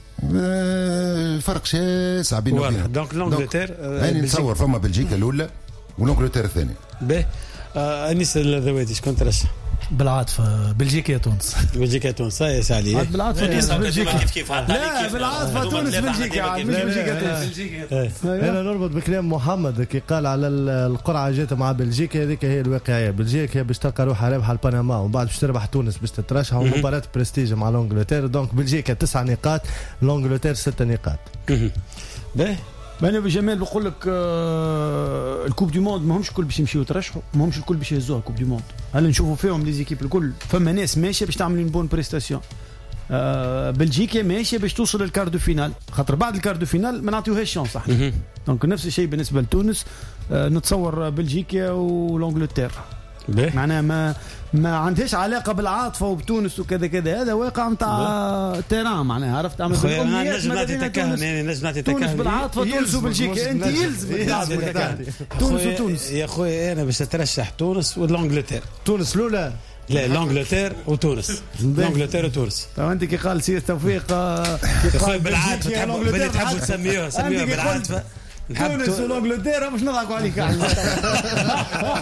فرق شاسع بينه وبينه. دونك لونجلتير يعني نتصور فما بلجيكا الاولى ولونجلتير الثانيه. باهي انيس الذواتي شكون ترشح؟ بالعاطفه بلجيكا يا تونس. بلجيكا تونس يا سالي. بالعاطفه بلجيكا كيف لا بالعاطفه تونس بلجيكا مش بلجيكا. انا نربط بكلام محمد كي قال على القرعه جات مع بلجيكا، هذيك هي الواقعيه. بلجيكا باش تلقى روحها رابحه البنما ومن بعد باش تربح تونس باش تترشح مباراه برستيج مع لونجلتير. دونك بلجيكا 9 نقاط، لونجلتير 6 نقاط. باهي انا بجمال بقول لك الكوب دي موند ماهمش الكل باش يمشيو يترشحوا، ماهمش الكل باش يهزوها الكوب دي موند. هل نشوفوا فيهم لي زيكيب الكل؟ فما ناس ماشيه باش تعمل بون بريستاسيون. بلجيكا ماشيه باش توصل للكار دو فينال، خاطر بعد الكار دو فينال ما نعطيوهاش شانس احنا. دونك نفس الشيء بالنسبه لتونس. نتصور بلجيكا ولونجلتير معناها ما عندهاش علاقه بالعاطفه وبتونس وكذا كذا، هذا واقع نتاع تيران معناها. عرفت عمل نجم نعطي تكهن، يعني نجم نعطي تكهن. تونس بالعاطفه، تونس وبلجيكا انت يلزم تونس وتونس. يا خويا انا باش اترشح تونس ولونجلتير. تونس الاولى؟ لا لونجلتير وتونس. لونجلتير وتونس. طبعا انت كي قال سي توفيق بالعاطفه تحبوا تسميوها بالعاطفه. تونس ولونجلتير مش نضحكوا عليك.